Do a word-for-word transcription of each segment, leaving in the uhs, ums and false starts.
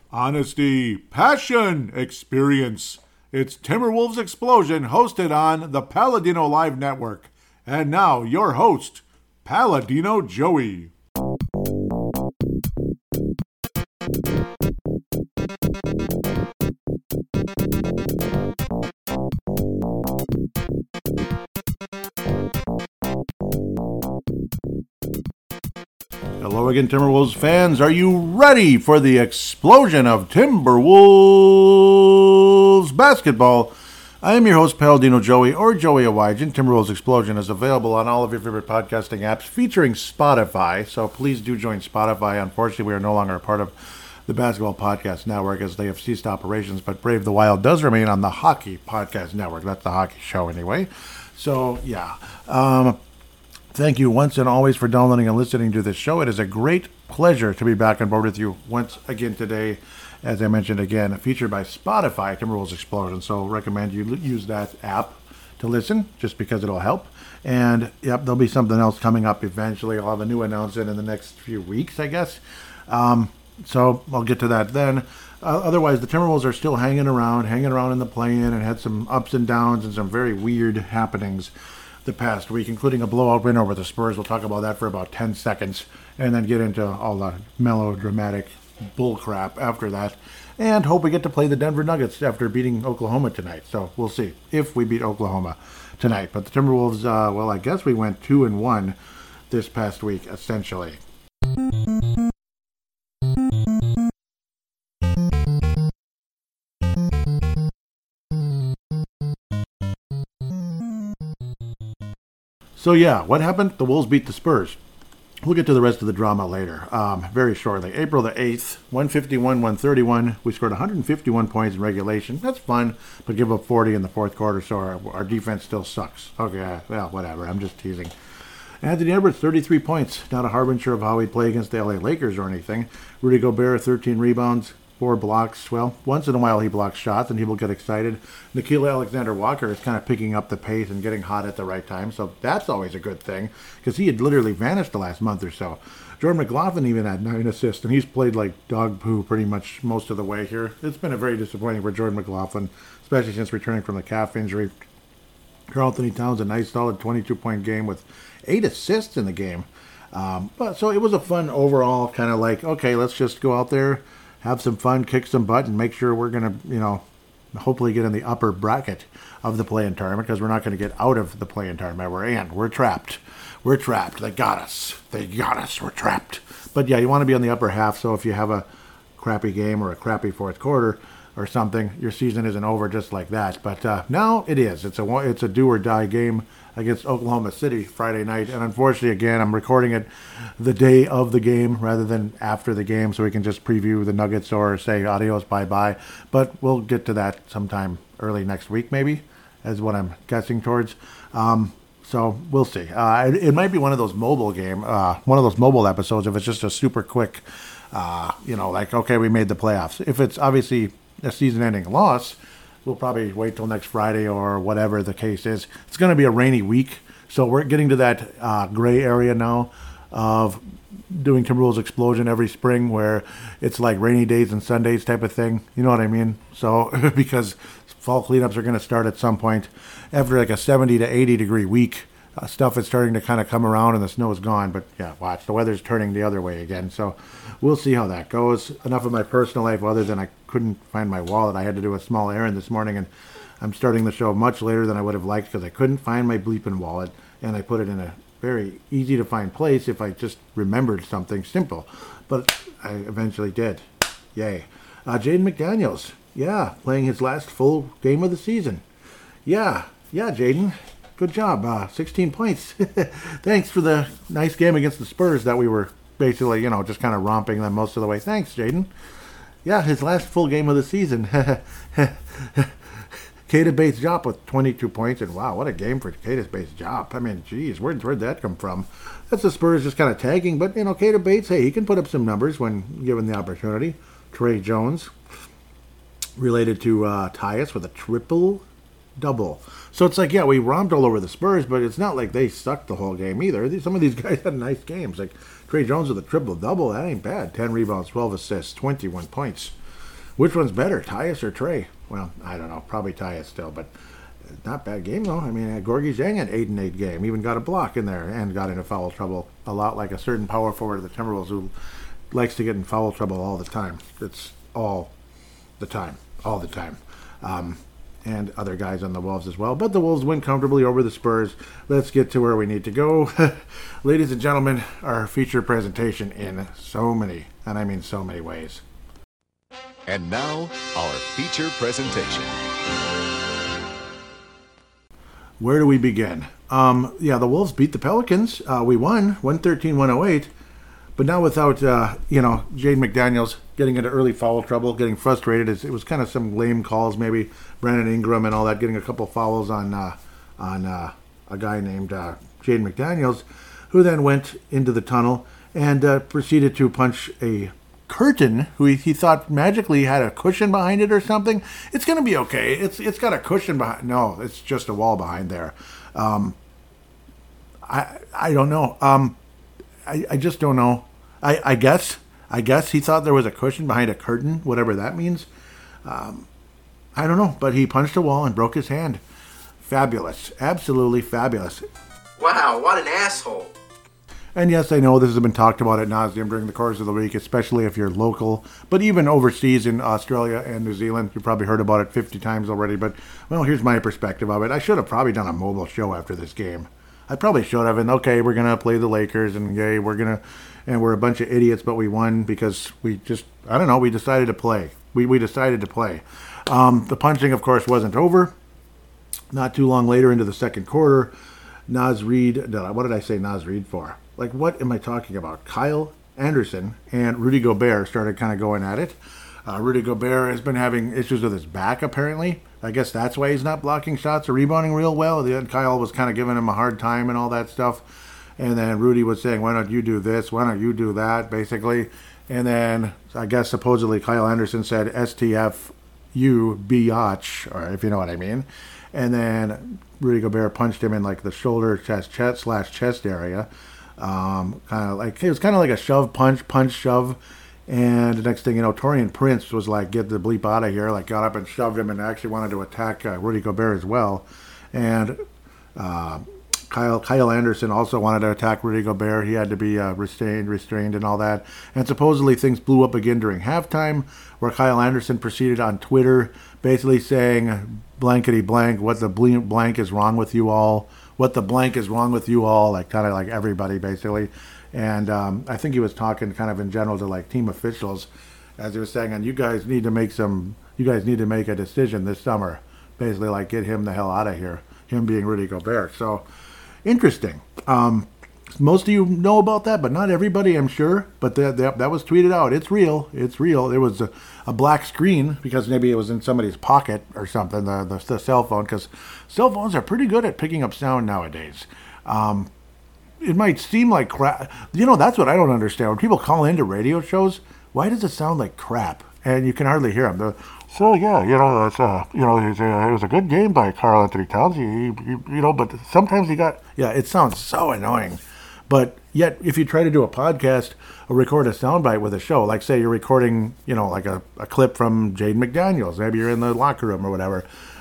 Honesty, passion, experience. It's Timberwolves Explosion, hosted on the Paladino Live Network. And now, your host, Paladino Joey. Hello again, Timberwolves fans. Are you ready for the explosion of Timberwolves basketball? I am your host, Paladino Joey, or Joey Awajan. Timberwolves Explosion is available on all of your favorite podcasting apps featuring Spotify, so please do join Spotify. Unfortunately, we are no longer a part of the Basketball Podcast Network as they have ceased operations, but Brave the Wild does remain on the Hockey Podcast Network. That's the hockey show anyway. So, yeah. Um... Thank you once and always for downloading and listening to this show. It is a great pleasure to be back on board with you once again today. As I mentioned again, featured by Spotify, Timberwolves Explosion. So recommend you use that app to listen just because it'll help. And yep, there'll be something else coming up eventually. I'll have a new announcement in the next few weeks, I guess. Um, so I'll get to that then. Uh, otherwise, the Timberwolves are still hanging around, hanging around in the play-in and had some ups and downs and some very weird happenings the past week, including a blowout win over the Spurs. We'll talk about that for about ten seconds and then get into all the melodramatic bullcrap after that. And hope we get to play the Denver Nuggets after beating Oklahoma tonight. So we'll see if we beat Oklahoma tonight. But the Timberwolves, uh, well, I guess we went two and one this past week, essentially. So yeah, what happened? The Wolves beat the Spurs. We'll get to the rest of the drama later, um, very shortly. April the eighth, one fifty-one one thirty-one. We scored one hundred fifty-one points in regulation. That's fun, but give up forty in the fourth quarter, so our, our defense still sucks. Okay, well, whatever. I'm just teasing. Anthony Edwards, thirty-three points. Not a harbinger of how he'd play against the L A Lakers or anything. Rudy Gobert, thirteen rebounds. Four blocks. Well, once in a while he blocks shots and people get excited. Nickeil Alexander-Walker is kind of picking up the pace and getting hot at the right time, so that's always a good thing because he had literally vanished the last month or so. Jordan McLaughlin even had nine assists, and he's played like dog poo pretty much most of the way here. It's been a very disappointing for Jordan McLaughlin, especially since returning from the calf injury. Karl-Anthony Towns, a nice solid twenty-two point game with eight assists in the game. Um, but so it was a fun overall kind of like, okay, let's just go out there, have some fun, kick some butt, and make sure we're going to, you know, hopefully get in the upper bracket of the play-in tournament because we're not going to get out of the play-in tournament. We're in. We're trapped. We're trapped. They got us. They got us. We're trapped. But, yeah, you want to be on the upper half, so if you have a crappy game or a crappy fourth quarter or something, your season isn't over just like that. But uh, now it is. It's a, it's a do-or-die game against Oklahoma City Friday night. And unfortunately, again, I'm recording it the day of the game rather than after the game so we can just preview the Nuggets or say adios, bye-bye. But we'll get to that sometime early next week maybe, is what I'm guessing towards. Um, so we'll see. Uh, it, it might be one of those mobile game, uh, one of those mobile episodes if it's just a super quick, uh, you know, like, okay, we made the playoffs. If it's obviously a season-ending loss, we'll probably wait till next Friday or whatever the case is. It's going to be a rainy week, so we're getting to that uh, gray area now of doing Timberwolves Explosion every spring where it's like rainy days and Sundays type of thing. You know what I mean? So because fall cleanups are going to start at some point after like a seventy to eighty degree week. Uh, stuff is starting to kind of come around and the snow is gone. But yeah, watch, the weather's turning the other way again. So we'll see how that goes. Enough of my personal life other than I couldn't find my wallet. I had to do a small errand this morning and I'm starting the show much later than I would have liked because I couldn't find my bleeping wallet and I put it in a very easy to find place if I just remembered something simple. But I eventually did. Yay. Uh, Jaden McDaniels. Yeah, playing his last full game of the season. Yeah, yeah, Jaden. Good job. Uh, sixteen points. Thanks for the nice game against the Spurs that we were basically, you know, just kind of romping them most of the way. Thanks, Jaden. Yeah, his last full game of the season. Keita Bates-Diop with twenty-two points, and wow, what a game for Keita Bates-Diop. I mean, geez, where, where'd that come from? That's the Spurs just kind of tagging, but, you know, Keita Bates, hey, he can put up some numbers when given the opportunity. Trey Jones, related to uh, Tyus with a triple-double. So it's like, yeah, we romped all over the Spurs, but it's not like they sucked the whole game either. Some of these guys had nice games. Like Trey Jones with a triple-double, that ain't bad. ten rebounds, twelve assists, twenty-one points. Which one's better, Tyus or Trey? Well, I don't know. Probably Tyus still, but not bad game though. I mean, Gorgie Zhang had eight and eight game, even got a block in there and got into foul trouble. A lot like a certain power forward of the Timberwolves who likes to get in foul trouble all the time. It's all the time, all the time. Um, and other guys on the Wolves as well. But the Wolves win comfortably over the Spurs. Let's get to where we need to go. Ladies and gentlemen, our feature presentation in so many, and I mean so many ways. And now, our feature presentation. Where do we begin? Um, yeah, the Wolves beat the Pelicans. Uh, we won, one thirteen to one oh eight. But now without, uh, you know, Jaden McDaniels getting into early foul trouble, getting frustrated. It was kind of some lame calls, maybe Brandon Ingram and all that, getting a couple fouls on uh, on uh, a guy named uh, Jaden McDaniels, who then went into the tunnel and uh, proceeded to punch a curtain who he, he thought magically had a cushion behind it or something. It's going to be okay. It's It's got a cushion behind. No, it's just a wall behind there. Um, I I don't know. Um, I, I just don't know. I, I guess I guess he thought there was a cushion behind a curtain, whatever that means. Um, I don't know, but he punched a wall and broke his hand. Fabulous. Absolutely fabulous. Wow, what an asshole. And yes, I know this has been talked about ad nauseum during the course of the week, especially if you're local, but even overseas in Australia and New Zealand. You've probably heard about it fifty times already, but, well, here's my perspective of it. I should have probably done a mobile show after this game. I probably should have, and okay, we're going to play the Lakers, and yay, we're going to, and we're a bunch of idiots, but we won because we just, I don't know, we decided to play. We we decided to play. Um, the punching, of course, wasn't over. Not too long later into the second quarter, Naz Reid, what did I say Naz Reid for? Like, what am I talking about? Kyle Anderson and Rudy Gobert started kind of going at it. Uh, Rudy Gobert has been having issues with his back, apparently. I guess that's why he's not blocking shots or rebounding real well. The Kyle was kind of giving him a hard time and all that stuff. And then Rudy was saying, why don't you do this? Why don't you do that, basically? And then I guess supposedly Kyle Anderson said S T F U biatch, or if you know what I mean. And then Rudy Gobert punched him in like the shoulder, chest, chest slash chest area. Um, kind of like, it was kind of like a shove, punch, punch, shove. And the next thing you know, Taurean Prince was like, get the bleep out of here, like got up and shoved him and actually wanted to attack uh, Rudy Gobert as well. And uh, Kyle Kyle Anderson also wanted to attack Rudy Gobert. He had to be uh, restrained, restrained and all that. And supposedly things blew up again during halftime, where Kyle Anderson proceeded on Twitter basically saying, blankety blank, what the blank is wrong with you all? What the blank is wrong with you all? Like kind of like everybody basically. And um, I think he was talking kind of in general to like team officials, as he was saying, and you guys need to make some, you guys need to make a decision this summer. Basically like get him the hell out of here, him being Rudy Gobert. So interesting. Um, most of you know about that, but not everybody, I'm sure. But that that, that was tweeted out. It's real. It's real. There was a, a black screen because maybe it was in somebody's pocket or something, the, the, the cell phone, because cell phones are pretty good at picking up sound nowadays. Um, It might seem like crap. You know, that's what I don't understand. When people call into radio shows, why does it sound like crap? And you can hardly hear them. So, yeah, you know, it's, uh, you know, it was, a, it was a good game by Karl Anthony Towns. He, he, you know, but sometimes he got, yeah, it sounds so annoying. But yet, if you try to do a podcast or record a soundbite with a show, like say you're recording, you know, like a, a clip from Jaden McDaniels, maybe you're in the locker room or whatever.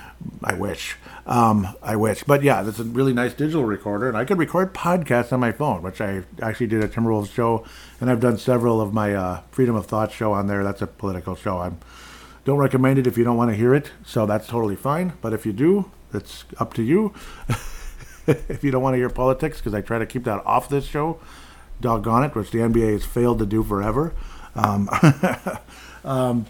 I wish. Um, I wish. But yeah, that's a really nice digital recorder, and I could record podcasts on my phone, which I actually did a Timberwolves show, and I've done several of my uh, Freedom of Thought show on there. That's a political show. I don't recommend it if you don't want to hear it, so that's totally fine. But if you do, it's up to you. If you don't want to hear politics, because I try to keep that off this show, doggone it, which the N B A has failed to do forever. Um, um,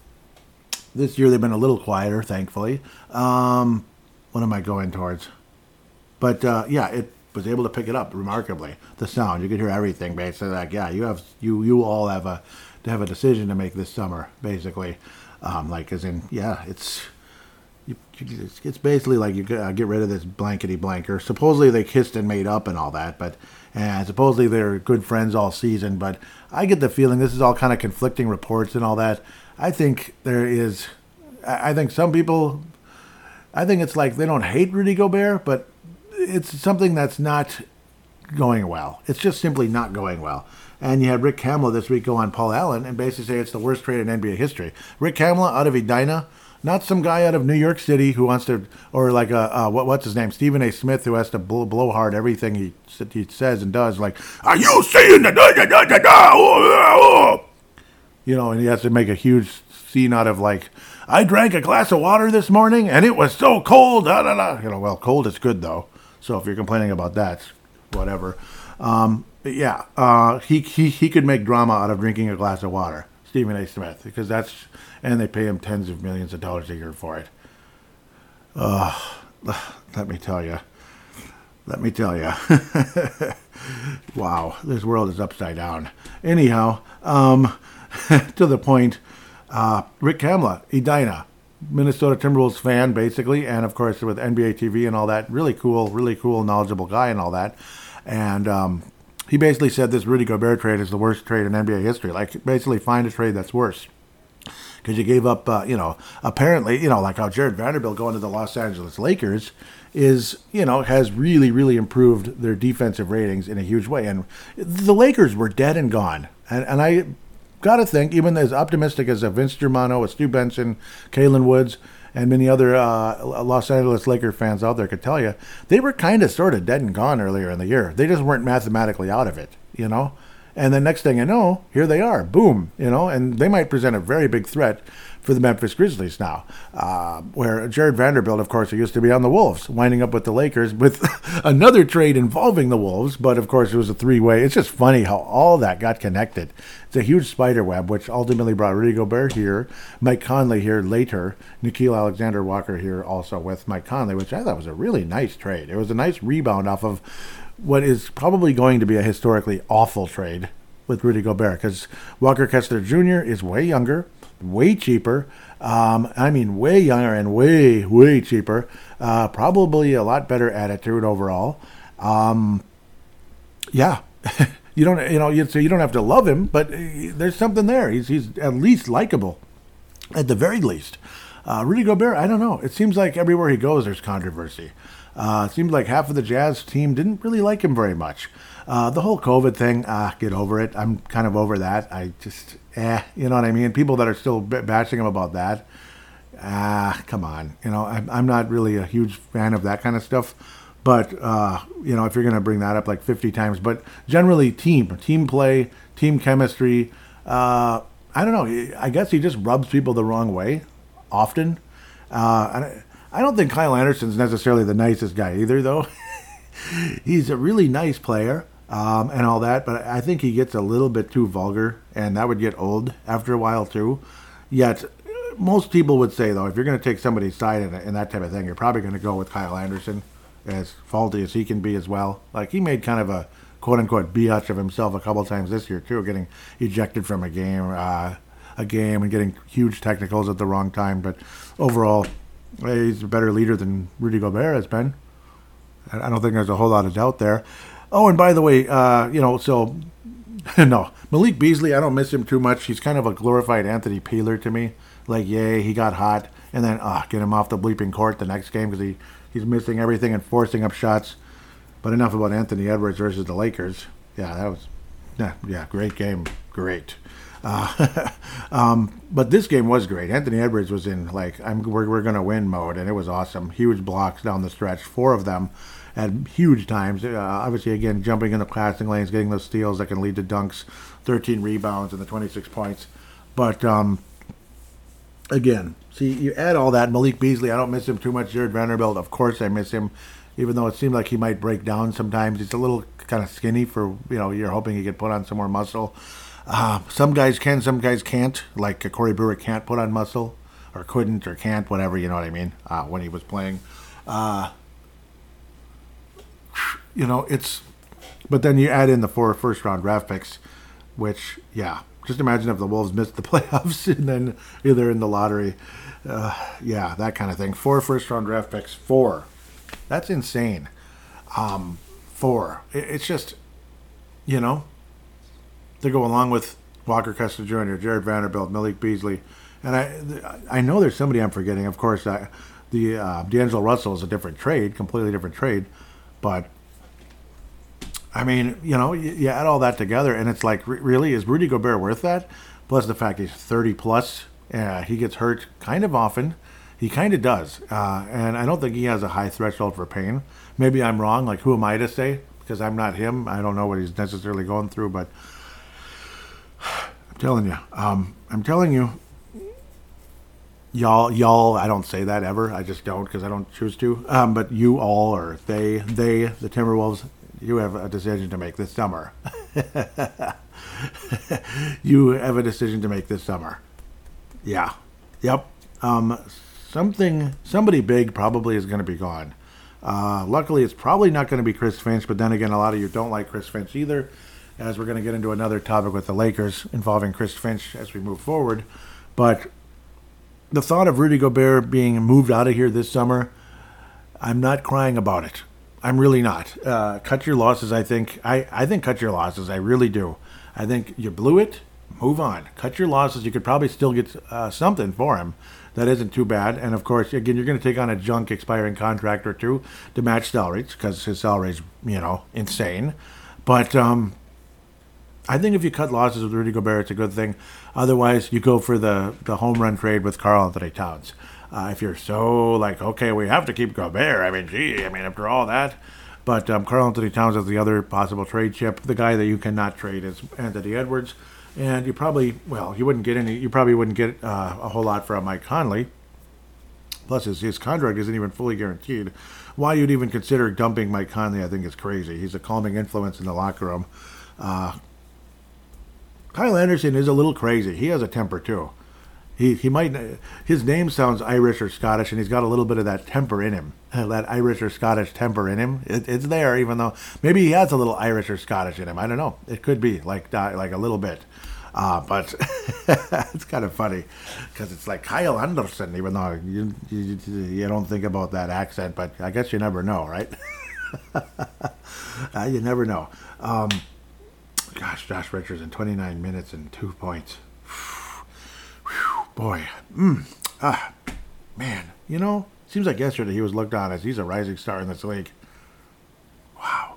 this year they've been a little quieter, thankfully. Um, what am I going towards? But uh, yeah, it was able to pick it up remarkably. The sound, you could hear everything basically. Like, yeah, you have you you all have a to have a decision to make this summer, basically. Um, like as in, yeah, it's. You, it's, it's basically like you uh, get rid of this blankety blanker. Supposedly they kissed and made up and all that, but and supposedly they're good friends all season. But I get the feeling this is all kind of conflicting reports and all that. I think there is. I think some people. I think it's like they don't hate Rudy Gobert, but it's something that's not going well. It's just simply not going well. And you had Rick Kamla this week go on Paul Allen and basically say it's the worst trade in N B A history. Rick Kamla out of Edina, not some guy out of New York City who wants to, or like a, uh, what, what's his name, Stephen A. Smith, who has to blow, blow hard everything he he says and does. Like, are you seeing the da da da da da? Oh, oh. You know, and he has to make a huge scene out of like, I drank a glass of water this morning and it was so cold. Da, da, da. You know, well, cold is good though. So if you're complaining about that, whatever. Um, but yeah, uh, he, he he could make drama out of drinking a glass of water, Stephen A. Smith, because that's, and they pay him tens of millions of dollars a year for it. Uh, let me tell you. Let me tell you. Wow, this world is upside down. Anyhow, um, to the point, uh, Rick Kamla, Edina, Minnesota Timberwolves fan, basically, and of course with N B A T V and all that, really cool, really cool, knowledgeable guy and all that. And um, he basically said this Rudy Gobert trade is the worst trade in N B A history. Like, basically find a trade that's worse. Because you gave up, uh, you know, apparently, you know, like how Jared Vanderbilt going to the Los Angeles Lakers is, you know, has really, really improved their defensive ratings in a huge way. And the Lakers were dead and gone. And, and I got to think, even as optimistic as a Vince Germano, a Stu Benson, Kalen Woods, and many other uh, Los Angeles Laker fans out there could tell you, they were kind of sort of dead and gone earlier in the year. They just weren't mathematically out of it, you know? And the next thing you know, here they are, boom, you know, and they might present a very big threat for the Memphis Grizzlies now, uh, where Jared Vanderbilt, of course, who used to be on the Wolves, winding up with the Lakers with another trade involving the Wolves, but of course it was a three-way. It's just funny how all that got connected. It's a huge spider web, which ultimately brought Rudy Gobert here, Mike Conley here later, Nickeil Alexander-Walker here also with Mike Conley, which I thought was a really nice trade. It was a nice rebound off of what is probably going to be a historically awful trade with Rudy Gobert, because Walker Kessler Junior is way younger, way cheaper. Um, I mean, way younger and way, way cheaper. Uh, probably a lot better attitude overall. Um, yeah, you don't, you know, you so you don't have to love him, but there's something there. He's he's at least likable, at the very least. Uh, Rudy Gobert, I don't know. It seems like everywhere he goes, there's controversy. Uh, it seems like half of the Jazz team didn't really like him very much. Uh, the whole COVID thing, ah, get over it. I'm kind of over that. I just, eh, you know what I mean? People that are still b- bashing him about that, ah, come on. You know, I'm, I'm not really a huge fan of that kind of stuff. But, uh, you know, if you're going to bring that up like fifty times. But generally, team, team play, team chemistry. Uh, I don't know. I guess he just rubs people the wrong way often. Uh, and I don't think Kyle Anderson's necessarily the nicest guy either, though. He's a really nice player. Um, and all that, but I think he gets a little bit too vulgar, and that would get old after a while too. Yet, most people would say, though, if you're going to take somebody's side in, in that type of thing, you're probably going to go with Kyle Anderson, as faulty as he can be as well. Like, he made kind of a quote-unquote biatch of himself a couple times this year too, getting ejected from a game, uh, a game, and getting huge technicals at the wrong time. But overall, he's a better leader than Rudy Gobert has been. I don't think there's a whole lot of doubt there. Oh, and by the way, uh, you know, so, no, Malik Beasley, I don't miss him too much. He's kind of a glorified Anthony Peeler to me. Like, yay, he got hot, and then, ah, get him off the bleeping court the next game because he, he's missing everything and forcing up shots. But enough about Anthony Edwards versus the Lakers. Yeah, that was, yeah, yeah great game, great. Uh, um, but this game was great. Anthony Edwards was in, like, I'm, we're, we're going to win mode, and it was awesome. Huge blocks down the stretch, four of them. At huge times, uh, obviously, again, jumping in the passing lanes, getting those steals that can lead to dunks, thirteen rebounds, and the twenty-six points. But, um, again, see, you add all that, Malik Beasley, I don't miss him too much. Jared Vanderbilt, of course I miss him, even though it seemed like he might break down sometimes. He's a little kind of skinny for, you know, you're hoping he could put on some more muscle. Uh, some guys can, some guys can't, like uh, Corey Brewer can't put on muscle, or couldn't, or can't, whatever, you know what I mean, uh, when he was playing. Uh, You know, it's, but then you add in the four first round draft picks, which, yeah, just imagine if the Wolves missed the playoffs and then either in the lottery. Uh, yeah, that kind of thing. Four first round draft picks, four. That's insane. Um, four. It, it's just, you know, to go along with Walker Kessler Junior, Jared Vanderbilt, Malik Beasley. And I I know there's somebody I'm forgetting. Of course, I, the uh, D'Angelo Russell is a different trade, completely different trade. But I mean, you know, you, you add all that together, and it's like, re- really, is Rudy Gobert worth that? Plus the fact he's thirty plus, uh, he gets hurt kind of often. He kind of does, uh, and I don't think he has a high threshold for pain. Maybe I'm wrong. Like, who am I to say? Because I'm not him. I don't know what he's necessarily going through, but I'm telling you, um, I'm telling you, y'all, y'all. I don't say that ever. I just don't because I don't choose to. Um, but you all, or they, they, the Timberwolves. You have a decision to make this summer. You have a decision to make this summer. Yeah. Yep. Um, something, somebody big probably is going to be gone. Uh, luckily, it's probably not going to be Chris Finch, but then again, a lot of you don't like Chris Finch either, as we're going to get into another topic with the Lakers involving Chris Finch as we move forward. But the thought of Rudy Gobert being moved out of here this summer, I'm not crying about it. I'm really not. Uh, cut your losses, I think. I, I think cut your losses. I really do. I think you blew it. Move on. Cut your losses. You could probably still get uh, something for him. That isn't too bad. And, of course, again, you're going to take on a junk expiring contract or two to match salaries because his salary's, you know, insane. But um, I think if you cut losses with Rudy Gobert, it's a good thing. Otherwise, you go for the, the home run trade with Karl Anthony Towns. Uh, if you're so like, okay, we have to keep Gobert. I mean, gee, I mean, after all that. But um, Karl Anthony Towns is the other possible trade chip. The guy that you cannot trade is Anthony Edwards. And you probably, well, you wouldn't get any, you probably wouldn't get uh, a whole lot from Mike Conley. Plus, his, his contract isn't even fully guaranteed. Why you'd even consider dumping Mike Conley, I think, is crazy. He's a calming influence in the locker room. Uh, Kyle Anderson is a little crazy. He has a temper, too. He he might, his name sounds Irish or Scottish, and he's got a little bit of that temper in him. That Irish or Scottish temper in him. It, it's there, even though maybe he has a little Irish or Scottish in him. I don't know. It could be like like a little bit. Uh, but it's kind of funny because it's like Kyle Anderson, even though you, you, you don't think about that accent, but I guess you never know, right? uh, you never know. Um, gosh, Josh Richardson, twenty-nine minutes and two points. Boy, mm, ah, man, you know, seems like yesterday he was looked on as he's a rising star in this league. Wow.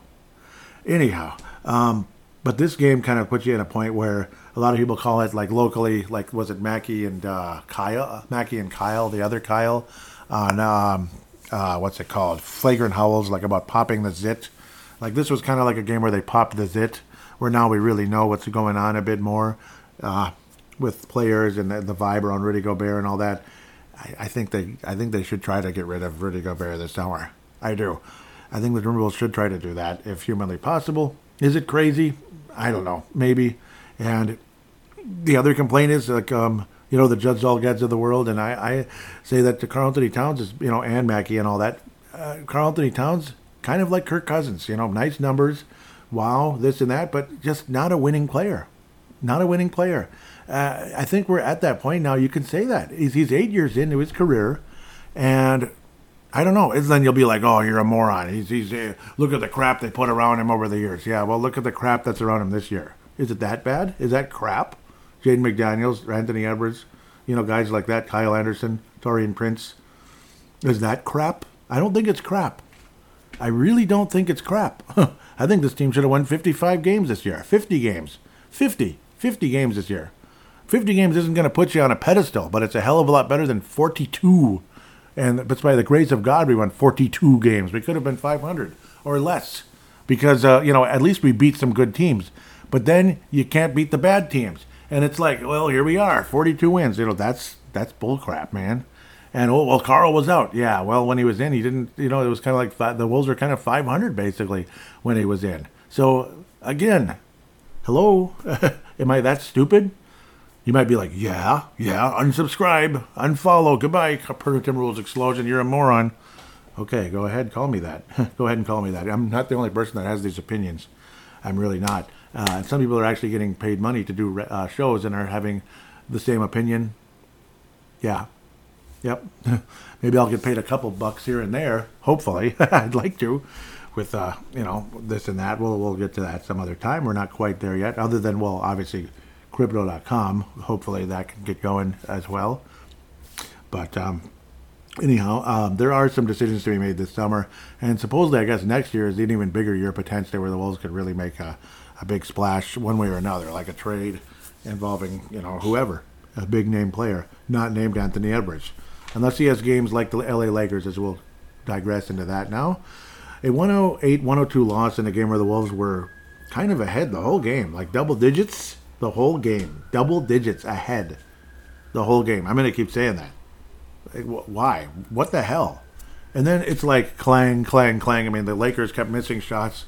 Anyhow, um, but this game kind of puts you in a point where a lot of people call it, like locally, like was it Mackey and uh, Kyle, Mackey and Kyle, the other Kyle, on um, uh, what's it called, Flagrant Howls, like about popping the zit. Like this was kind of like a game where they popped the zit, where now we really know what's going on a bit more. Uh, with players and the, the vibe around Rudy Gobert and all that, I, I think they I think they should try to get rid of Rudy Gobert this summer. I do. I think the Timberwolves should try to do that if humanly possible. Is it crazy? I don't know. Maybe. And the other complaint is like um, you know, the Judge Zolgads of the world, and I, I say that to Karl Anthony Towns is, you know, and Mackey and all that. Uh, Karl Anthony Towns kind of like Kirk Cousins, you know, nice numbers, wow, this and that, but just not a winning player. Not a winning player. Uh, I think we're at that point now. You can say that he's, he's eight years into his career, and I don't know. It's, then you'll be like, "Oh, you're a moron." He's he's uh, look at the crap they put around him over the years. Yeah, well, look at the crap that's around him this year. Is it that bad? Is that crap? Jaden McDaniels, Anthony Edwards, you know, guys like that. Kyle Anderson, Taurean Prince. Is that crap? I don't think it's crap. I really don't think it's crap. I think this team should have won fifty-five games this year. fifty games. fifty. fifty games this year. fifty games isn't going to put you on a pedestal, but it's a hell of a lot better than forty-two. And it's by the grace of God we won forty-two games. We could have been five hundred or less because, uh, you know, at least we beat some good teams. But then you can't beat the bad teams. And it's like, well, here we are, forty-two wins. You know, that's that's bullcrap, man. And, oh, well, Karl was out. Yeah, well, when he was in, he didn't, you know, it was kind of like five, the Wolves were kind of five hundred basically when he was in. So, again, hello? Am I that stupid? You might be like, yeah, yeah, unsubscribe, unfollow, goodbye, Purdue Timberwolves Explosion, you're a moron. Okay, go ahead, call me that. Go ahead and call me that. I'm not the only person that has these opinions. I'm really not. Uh, and some people are actually getting paid money to do uh, shows and are having the same opinion. Yeah. Yep. Maybe I'll get paid a couple bucks here and there. Hopefully. I'd like to. With, uh, you know, this and that. We'll, we'll get to that some other time. We're not quite there yet. Other than, well, obviously, crypto dot com. Hopefully that can get going as well. But, um, Anyhow, um, there are some decisions to be made this summer, and supposedly, I guess next year is an even bigger year potentially, where the Wolves could really make a, a big splash one way or another, like a trade involving you know whoever, a big name player, not named Anthony Edwards, unless he has games like the L A Lakers, as we'll digress into that now. A one oh eight one oh two loss in a game where the Wolves were kind of ahead the whole game, like double digits the whole game, double digits ahead the whole game. I'm going to keep saying that. Why? What the hell? And then it's like clang, clang, clang. I mean, the Lakers kept missing shots.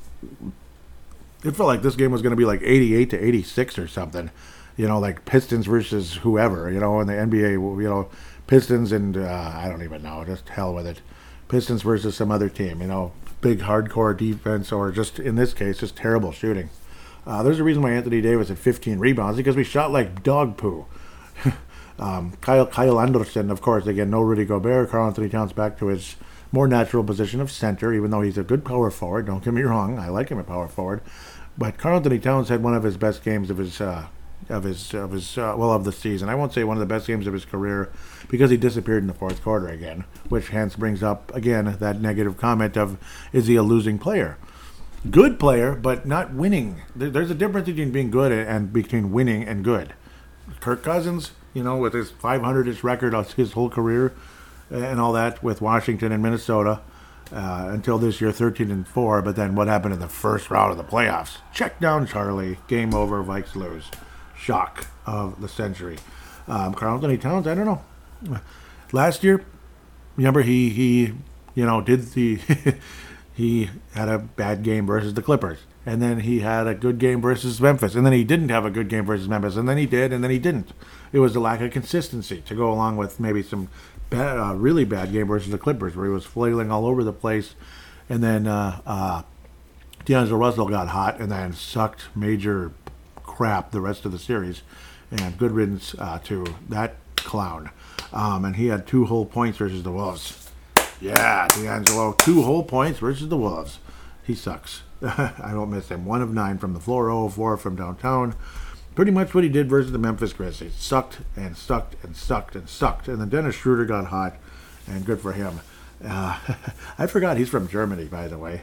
It felt like this game was going to be like eighty-eight to eighty-six or something. You know, like Pistons versus whoever, you know, in the N B A, you know, Pistons and, uh, I don't even know, just hell with it. Pistons versus some other team, you know, big hardcore defense or just, in this case, just terrible shooting. Uh, there's a reason why Anthony Davis had fifteen rebounds, because we shot like dog poo. Um, Kyle Kyle Anderson, of course, again, no Rudy Gobert. Karl Anthony Towns back to his more natural position of center, even though he's a good power forward. Don't get me wrong, I like him at power forward. But Karl Anthony Towns had one of his best games of his, uh, of his, of his, uh, well, of the season. I won't say one of the best games of his career, because he disappeared in the fourth quarter again, which hence brings up again that negative comment of, is he a losing player? Good player, but not winning. There, there's a difference between being good and, and between winning and good. Kirk Cousins, you know, with his five hundred-ish record of his whole career and all that with Washington and Minnesota uh, until this year, thirteen and four. But then what happened in the first round of the playoffs? Check down Charlie. Game over. Vikes lose. Shock of the century. Um, Karl Anthony Towns, I don't know. Last year, remember he, he you know, did the... he had a bad game versus the Clippers. And then he had a good game versus Memphis. And then he didn't have a good game versus Memphis. And then he did, and then he didn't. It was a lack of consistency to go along with maybe some bad, uh, really bad game versus the Clippers, where he was flailing all over the place. And then uh, uh, D'Angelo Russell got hot and then sucked major crap the rest of the series. And good riddance uh, to that clown. Um, and he had two whole points versus the Wolves. Yeah, D'Angelo, two whole points versus the Wolves. He sucks. I don't miss him. One of nine from the floor, zero of four from downtown. Pretty much what he did versus the Memphis Grizzlies. Sucked and sucked and sucked and sucked. And then Dennis Schroeder got hot, and good for him. Uh, I forgot he's from Germany, by the way.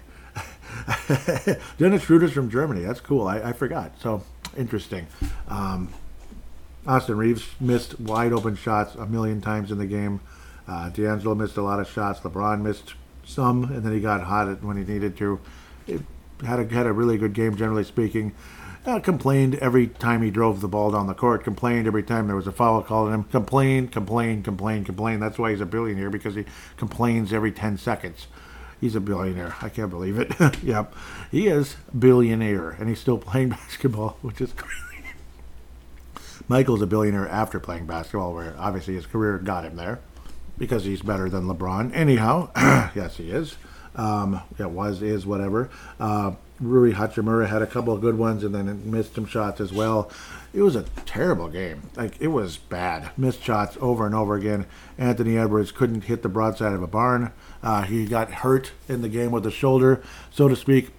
Dennis Schroeder's from Germany. That's cool. I, I forgot. So, interesting. Um, Austin Reeves missed wide open shots a million times in the game. Uh, D'Angelo missed a lot of shots. LeBron missed some, and then he got hot when he needed to. It had a, had a really good game, generally speaking. Uh, complained every time he drove the ball down the court. Complained every time there was a foul called on him. Complained, complained, complained, complained. That's why he's a billionaire, because he complains every ten seconds. He's a billionaire. I can't believe it. Yep. He is a billionaire, and he's still playing basketball, which is crazy. Michael's a billionaire after playing basketball, where obviously his career got him there, because he's better than LeBron. Anyhow, yes, he is. Um, yeah, was, is, whatever. Uh, Rui Hachimura had a couple of good ones and then missed some shots as well. It was a terrible game. Like, it was bad. Missed shots over and over again. Anthony Edwards couldn't hit the broadside of a barn. Uh, he got hurt in the game with the shoulder, so to speak.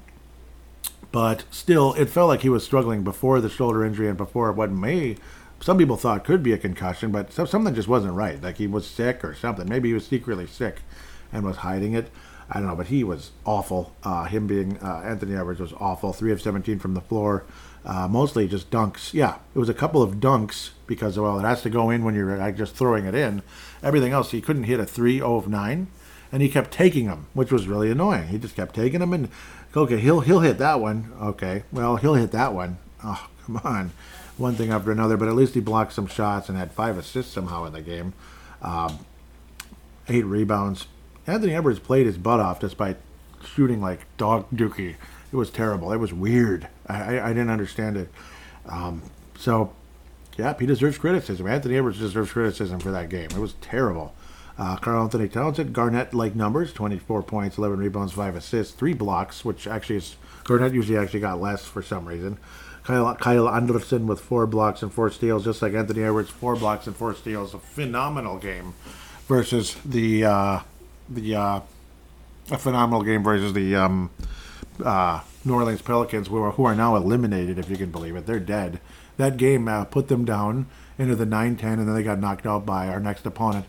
But still, it felt like he was struggling before the shoulder injury and before what may, some people thought could be a concussion, but something just wasn't right. Like, he was sick or something. Maybe he was secretly sick and was hiding it. I don't know, but he was awful. Uh, him being uh, Anthony Edwards was awful. three of seventeen from the floor. Uh, mostly just dunks. Yeah, it was a couple of dunks because, well, it has to go in when you're like, just throwing it in. Everything else, he couldn't hit a three, zero of nine. And he kept taking them, which was really annoying. He just kept taking them and, okay, he'll he'll hit that one. Okay, well, he'll hit that one. Oh, come on. One thing after another, but at least he blocked some shots and had five assists somehow in the game. Um, eight rebounds. Anthony Edwards played his butt off despite shooting like dog dookie. It was terrible. It was weird. I, I, I didn't understand it. Um, so, yeah, he deserves criticism. Anthony Edwards deserves criticism for that game. It was terrible. Uh, Karl Anthony Towns had Garnett-like numbers, twenty-four points, eleven rebounds, five assists, three blocks, which actually is, Garnett usually actually got less for some reason. Kyle, Kyle Anderson with four blocks and four steals, just like Anthony Edwards, four blocks and four steals. A phenomenal game versus the... Uh, the uh, a phenomenal game versus the um, uh, New Orleans Pelicans, who are, who are now eliminated, if you can believe it. They're dead. That game uh, put them down into the nine ten, and then they got knocked out by our next opponent.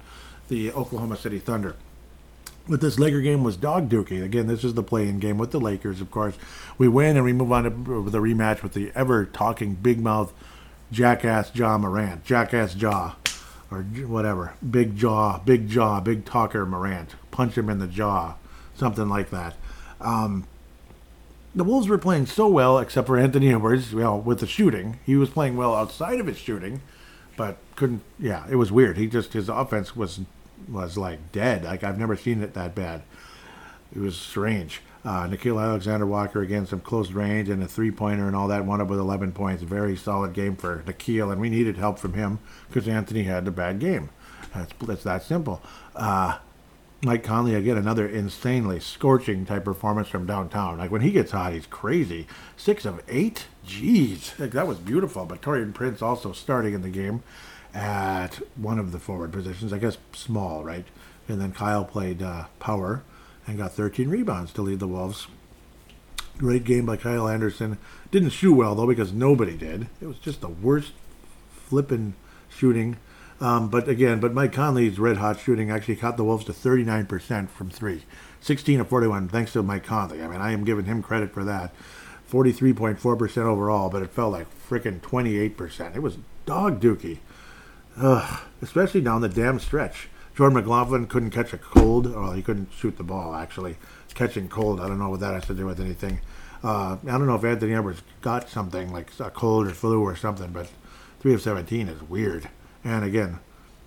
the Oklahoma City Thunder. But this Laker game was dog dookie. Again, this is the play-in game with the Lakers, of course. We win and we move on to the rematch with the ever-talking big mouth jackass Ja Morant. Jackass Jaw, or whatever. Big jaw, big jaw, big talker Morant. Punch him in the jaw. Something like that. Um, the Wolves were playing so well, except for Anthony Edwards, well, with the shooting. He was playing well outside of his shooting, but couldn't, yeah, it was weird. He just, his offense was was like dead. Like, I've never seen it that bad. It was strange. Uh, Nickeil Alexander-Walker, again, some close range and a three-pointer and all that, wound up with eleven points. Very solid game for Nickeil, and we needed help from him because Anthony had a bad game. That's, that's that simple. Uh, Mike Conley, again, another insanely scorching type performance from downtown. Like, when he gets hot, he's crazy. Six of eight? Jeez. Like, that was beautiful. But Taurean Prince also starting in the game at one of the forward positions, I guess small, right? And then Kyle played uh, power and got thirteen rebounds to lead the Wolves. Great game by Kyle Anderson. Didn't shoot well, though, because nobody did. It was just the worst flipping shooting. Um, but again, but Mike Conley's red-hot shooting actually caught the Wolves to thirty-nine percent from three. sixteen of forty-one, thanks to Mike Conley. I mean, I am giving him credit for that. forty-three point four percent overall, but it felt like frickin' twenty-eight percent. It was dog dookie. Ugh, especially down the damn stretch. Jordan McLaughlin couldn't catch a cold. Well, he couldn't shoot the ball, actually. Catching cold, I don't know what that has to do with anything. Uh, I don't know if Anthony Edwards got something, like a cold or flu or something, but three of seventeen is weird. And again,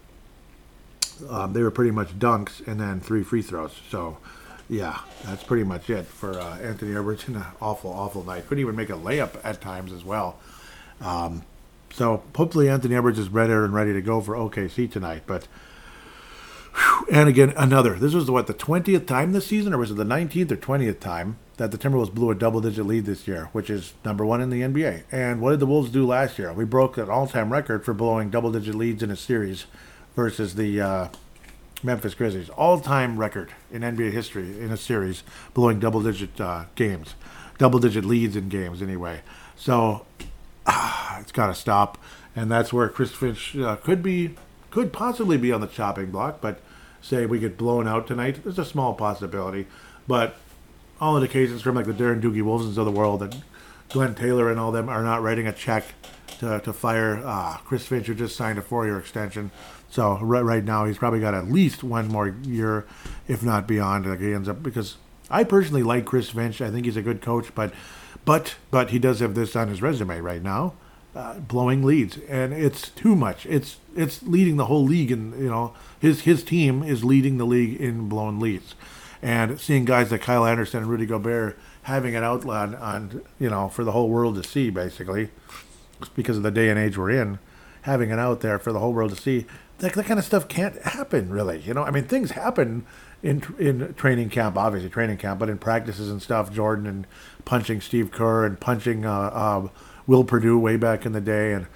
um, they were pretty much dunks and then three free throws. So, yeah, that's pretty much it for uh, Anthony Edwards in an awful, awful night. Couldn't even make a layup at times as well. Um, So hopefully Anthony Edwards is ready and ready to go for O K C tonight. But whew, and again, another. This was what, the twentieth time this season, or was it the nineteenth or twentieth time that the Timberwolves blew a double-digit lead this year, which is number one in the N B A. And what did the Wolves do last year? We broke an all-time record for blowing double-digit leads in a series versus the uh, Memphis Grizzlies. All-time record in N B A history in a series, blowing double-digit uh, games, double-digit leads in games anyway. So ah, it's got to stop, and that's where Chris Finch uh, could be, could possibly be on the chopping block. But say we get blown out tonight, there's a small possibility. But all indications from like the Darren Doogie Wolfsons of the world that Glenn Taylor and all them are not writing a check to to fire uh, Chris Finch, who just signed a four-year extension. So right, right now he's probably got at least one more year, if not beyond. Like he ends up, because I personally like Chris Finch. I think he's a good coach, but but but he does have this on his resume right now, uh, blowing leads, and it's too much. It's it's leading the whole league, and you know his his team is leading the league in blown leads, and seeing guys like Kyle Anderson and Rudy Gobert having an outlet on, you know, for the whole world to see, basically, because of the day and age we're in, having it out there for the whole world to see. That, that kind of stuff can't happen, really. You know, I mean, things happen in in training camp, obviously training camp, but in practices and stuff. Jordan and punching Steve Kerr and punching uh, uh, Will Perdue way back in the day, and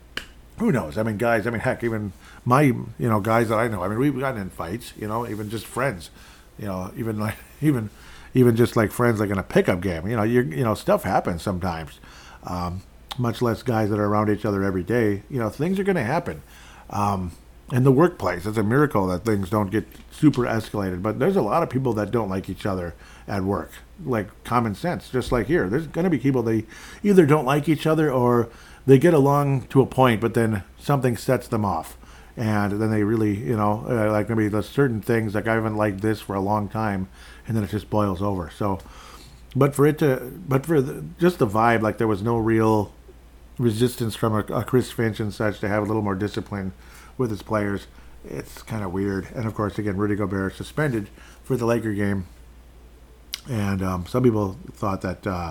who knows? I mean, guys. I mean, heck, even my you know guys that I know. I mean, we've gotten in fights. You know, even just friends. You know, even like even even just like friends, like in a pickup game. You know, you you know, stuff happens sometimes. Um, much less guys that are around each other every day. You know, things are going to happen. Um, In the workplace, it's a miracle that things don't get super escalated. But there's a lot of people that don't like each other at work. Like common sense, just like here. There's going to be people, they either don't like each other or they get along to a point, but then something sets them off. And then they really, you know, uh, like maybe there's certain things, like I haven't liked this for a long time, and then it just boils over. So, but for it to, but for the, just the vibe, like there was no real resistance from a, a Chris Finch and such to have a little more discipline with his players. It's kind of weird. And of course, again, Rudy Gobert suspended for the Laker game. And um, some people thought that, uh,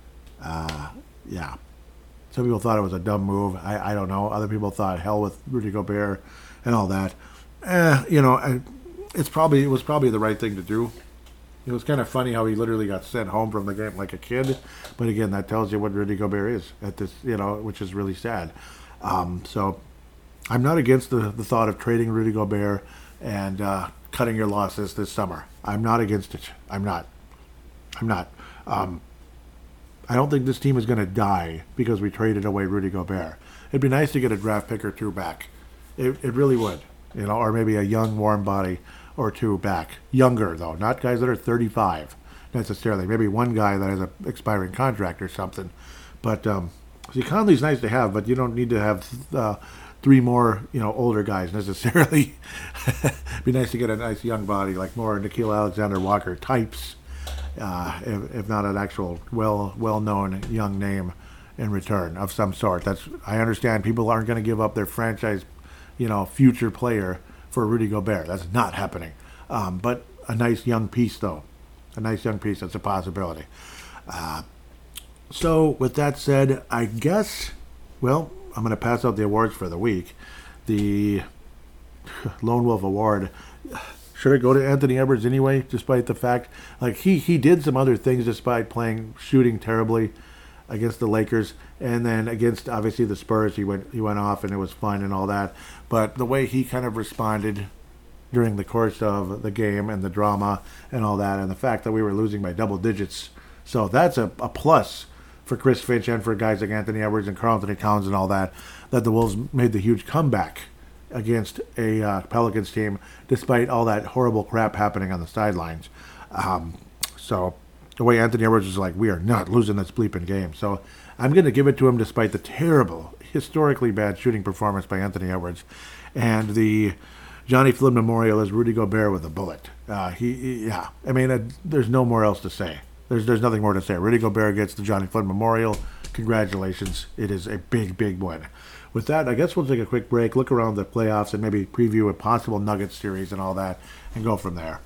uh, yeah, some people thought it was a dumb move. I, I don't know. Other people thought hell with Rudy Gobert and all that. Eh, you know, I, it's probably it was probably the right thing to do. It was kind of funny how he literally got sent home from the game like a kid. But again, that tells you what Rudy Gobert is at this, you know, which is really sad. Um, so. I'm not against the, the thought of trading Rudy Gobert and uh, cutting your losses this summer. I'm not against it. I'm not. I'm not. Um, I don't think this team is going to die because we traded away Rudy Gobert. It'd be nice to get a draft pick or two back. It, it really would. you know, or maybe a young warm body or two back. Younger, though, not guys that are thirty-five necessarily. Maybe one guy that has an expiring contract or something. But um, see, Conley's nice to have, but you don't need to have uh, three more, you know, older guys necessarily. Be nice to get a nice young body, like more Nickeil Alexander-Walker types, uh, if, if not an actual well, well-known young name in return of some sort. That's I understand people aren't going to give up their franchise, you know, future player for Rudy Gobert. That's not happening. Um, but a nice young piece, though. A nice young piece, that's a possibility. Uh, so, with that said, I guess, well, I'm going to pass out the awards for the week. The Lone Wolf Award. Should it go to Anthony Edwards anyway, despite the fact, like, he, he did some other things despite playing, shooting terribly against the Lakers, and then against, obviously, the Spurs, he went he went off, and it was fun and all that. But the way he kind of responded during the course of the game and the drama and all that, and the fact that we were losing by double digits. So that's a, a plus for Chris Finch and for guys like Anthony Edwards and Karl-Anthony Towns and all that, that the Wolves made the huge comeback against a uh, Pelicans team, despite all that horrible crap happening on the sidelines. Um, so the way Anthony Edwards was like, we are not losing this bleeping game. So I'm going to give it to him despite the terrible, historically bad shooting performance by Anthony Edwards. And the Johnny Flynn Memorial is Rudy Gobert with a bullet. Uh, he, he, yeah, I mean, uh, there's no more else to say. There's there's nothing more to say. Rudy Gobert gets the Johnny Flynn Memorial. Congratulations. It is a big, big win. With that, I guess we'll take a quick break, look around the playoffs, and maybe preview a possible Nuggets series and all that, and go from there.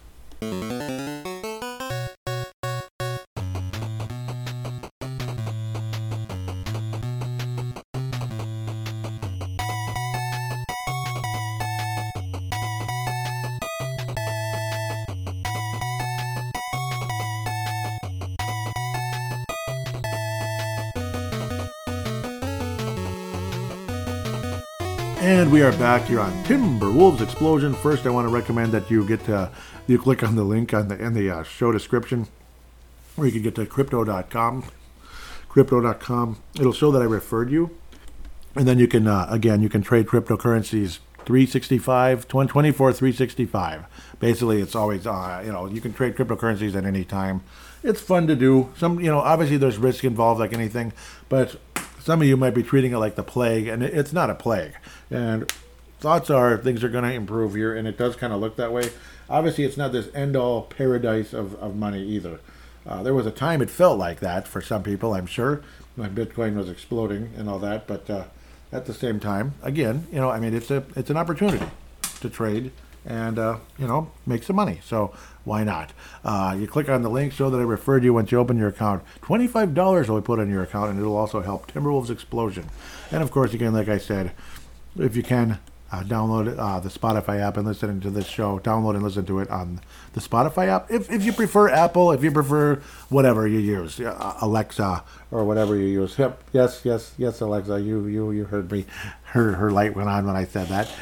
And we are back here on Timberwolves Explosion. First, I want to recommend that you get to, you click on the link on the in the uh, show description, or you can get to crypto dot com. crypto dot com. It'll show that I referred you, and then you can uh, again you can trade cryptocurrencies three sixty-five, twenty-four three sixty-five. Basically, it's always uh, you know you can trade cryptocurrencies at any time. It's fun to do. Some you know obviously there's risk involved like anything, but some of you might be treating it like the plague, and it's not a plague. And thoughts are things are going to improve here, and it does kind of look that way. Obviously, it's not this end-all paradise of, of money either. Uh, there was a time it felt like that for some people, I'm sure, when Bitcoin was exploding and all that. But uh, at the same time, again, you know, I mean, it's a it's an opportunity to trade and, uh, you know, make some money. So why not? Uh, you click on the link, show that I referred you once you open your account. twenty-five dollars will be put on your account, and it'll also help Timberwolves Explosion. And, of course, again, like I said, if you can, uh, download uh, the Spotify app and listen to this show. Download and listen to it on the Spotify app. If if you prefer Apple, if you prefer whatever you use, uh, Alexa or whatever you use. Yep. Yes, yes, yes, Alexa. You you you heard me. Her her light went on when I said that.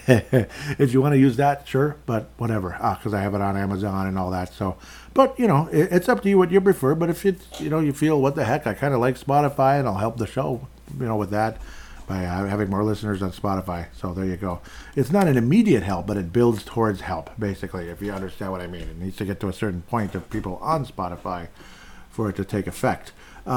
If you want to use that, sure, but whatever, because uh, I have it on Amazon and all that. So, but you know, it, it's up to you what you prefer. But if you you know you feel what the heck, I kind of like Spotify, and I'll help the show, you know, with that by uh, having more listeners on Spotify. So there you go. It's not an immediate help, but it builds towards help, basically, if you understand what I mean. It needs to get to a certain point of people on Spotify for it to take effect.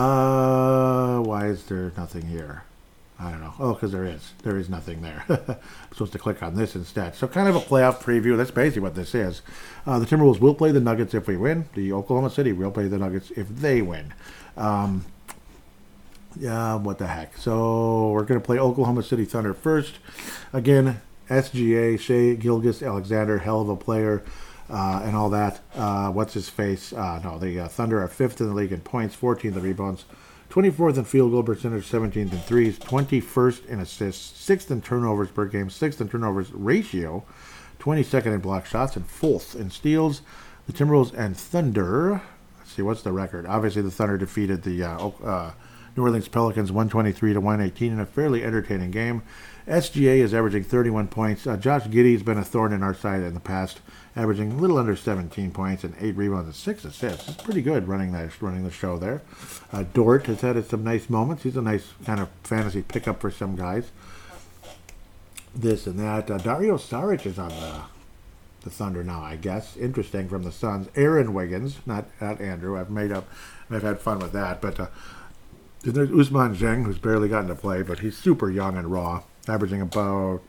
Uh, why is there nothing here? I don't know. Oh, because there is. There is nothing there. I'm supposed to click on this instead. So kind of a playoff preview. That's basically what this is. Uh, the Timberwolves will play the Nuggets if we win. The Oklahoma City will play the Nuggets if they win. Um, yeah, what the heck. So we're going to play Oklahoma City Thunder first. Again, S G A, Shai Gilgeous-Alexander, hell of a player, uh, and all that. Uh, what's his face? Uh, no, the uh, Thunder are fifth in the league in points, fourteenth in rebounds, twenty-fourth in field goal percentage, seventeenth in threes, twenty-first in assists, sixth in turnovers per game, sixth in turnovers ratio, twenty-second in block shots, and fourth in steals. The Timberwolves and Thunder, let's see, what's the record? Obviously, the Thunder defeated the uh, uh, New Orleans Pelicans one twenty-three to one eighteen in a fairly entertaining game. S G A is averaging thirty-one points. Uh, Josh Giddey has been a thorn in our side in the past, averaging a little under seventeen points and eight rebounds and six assists. It's pretty good running that running the show there. Uh, Dort has had some nice moments. He's a nice kind of fantasy pickup for some guys. this and that. Uh, Dario Saric is on the the Thunder now, I guess. Interesting from the Suns. Aaron Wiggins, not not Andrew. I've made up. I've had fun with that. But uh, then there's Ousmane Dieng, who's barely gotten to play, but he's super young and raw, averaging about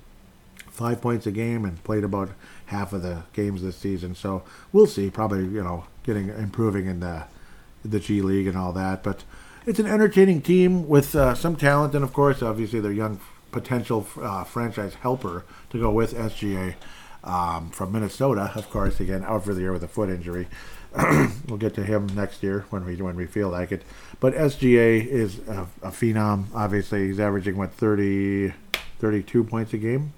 five points a game and played about half of the games this season. So we'll see. Probably, you know, getting improving in the the G League and all that. But it's an entertaining team with uh, some talent, and of course, obviously, their young potential uh, franchise helper to go with S G A. Um, from Minnesota, of course, again, out for the year with a foot injury. We'll get to him next year when we when we feel like it. But S G A is a, a phenom. Obviously, he's averaging, what, thirty, thirty-two points a game?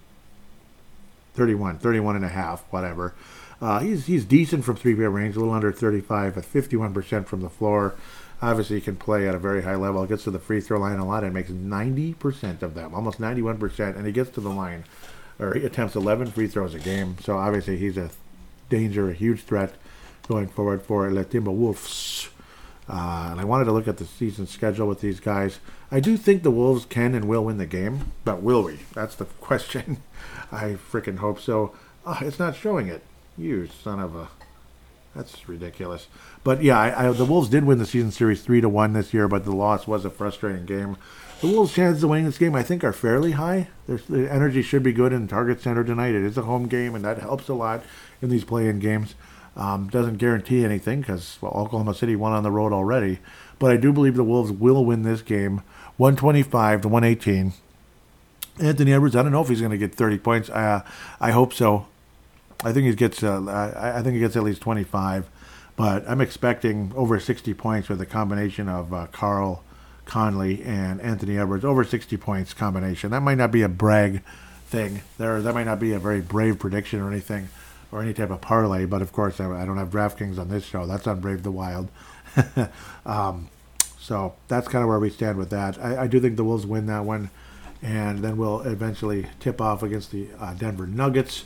thirty-one, thirty-one and a half, whatever. Uh, he's he's decent from three-point range, a little under thirty-five, at fifty-one percent from the floor. Obviously, he can play at a very high level. Gets to the free throw line a lot and makes ninety percent of them, almost ninety-one percent, and he gets to the line. Or he attempts eleven free throws a game. So obviously he's a danger, a huge threat going forward for the Timberwolves. Uh, and I wanted to look at the season schedule with these guys. I do think the Wolves can and will win the game, but will we? That's the question. I freaking hope so. Oh, it's not showing it. You son of a... That's ridiculous. But yeah, I, I, the Wolves did win the season series three to one this year, but the loss was a frustrating game. The Wolves' chances of winning this game, I think, are fairly high. There's, the energy should be good in Target Center tonight. It is a home game, and that helps a lot in these play-in games. Um, doesn't guarantee anything because, well, Oklahoma City won on the road already. But I do believe the Wolves will win this game, one twenty-five to one eighteen. Anthony Edwards, I don't know if he's going to get thirty points. Uh, I hope so. I think he gets. Uh, I, I think he gets at least twenty-five. But I'm expecting over sixty points with a combination of uh, Carl Conley and Anthony Edwards, over sixty points combination. That might not be a brag thing. There, that might not be a very brave prediction or anything, or any type of parlay. But of course, I, I don't have DraftKings on this show. That's on Brave the Wild. um, so that's kind of where we stand with that. I, I do think the Wolves win that one, and then we'll eventually tip off against the uh, Denver Nuggets.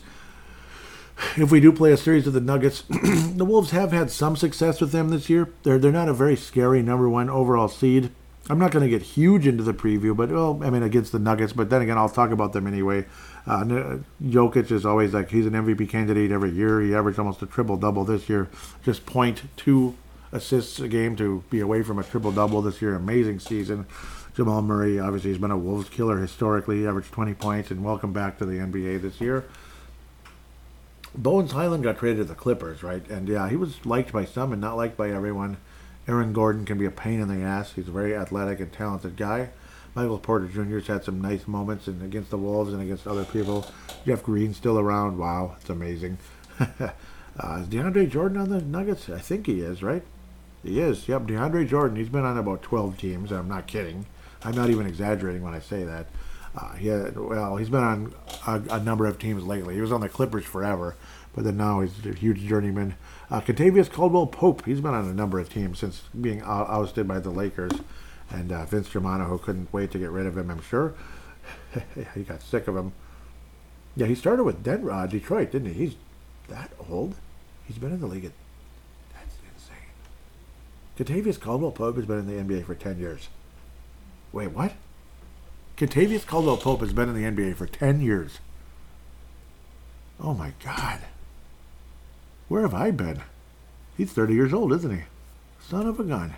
If we do play a series of the Nuggets, the Wolves have had some success with them this year. They're they're not a very scary number one overall seed. I'm not going to get huge into the preview, but, well, I mean, against the Nuggets, but then again, I'll talk about them anyway. Uh, Jokic is always like, he's an M V P candidate every year. He averaged almost a triple-double this year. Just point two assists a game to be away from a triple-double this year. Amazing season. Jamal Murray, obviously, has been a Wolves killer historically. He averaged twenty points, and welcome back to the N B A this year. Bones Highland got traded to the Clippers, right? And, yeah, he was liked by some and not liked by everyone. Aaron Gordon can be a pain in the ass. He's a very athletic and talented guy. Michael Porter Junior has had some nice moments in, against the Wolves and against other people. Jeff Green's still around. Wow, it's amazing. uh, is DeAndre Jordan on the Nuggets? I think he is, right? He is. Yep, DeAndre Jordan. He's been on about twelve teams. I'm not kidding. I'm not even exaggerating when I say that. Uh, he had, well, he's been on a, a number of teams lately. He was on the Clippers forever, but then now he's a huge journeyman. Uh, Kentavious Caldwell-Pope, he's been on a number of teams since being ou- ousted by the Lakers. And uh, Vince Germano, who couldn't wait to get rid of him, I'm sure. He got sick of him. Yeah, he started with Denver, uh, Detroit, didn't he? He's that old? He's been in the league. At, that's insane. Kentavious Caldwell-Pope has been in the N B A for ten years. Wait, what? Kentavious Caldwell-Pope has been in the N B A for ten years. Oh, my God. Where have I been? He's thirty years old, isn't he? Son of a gun.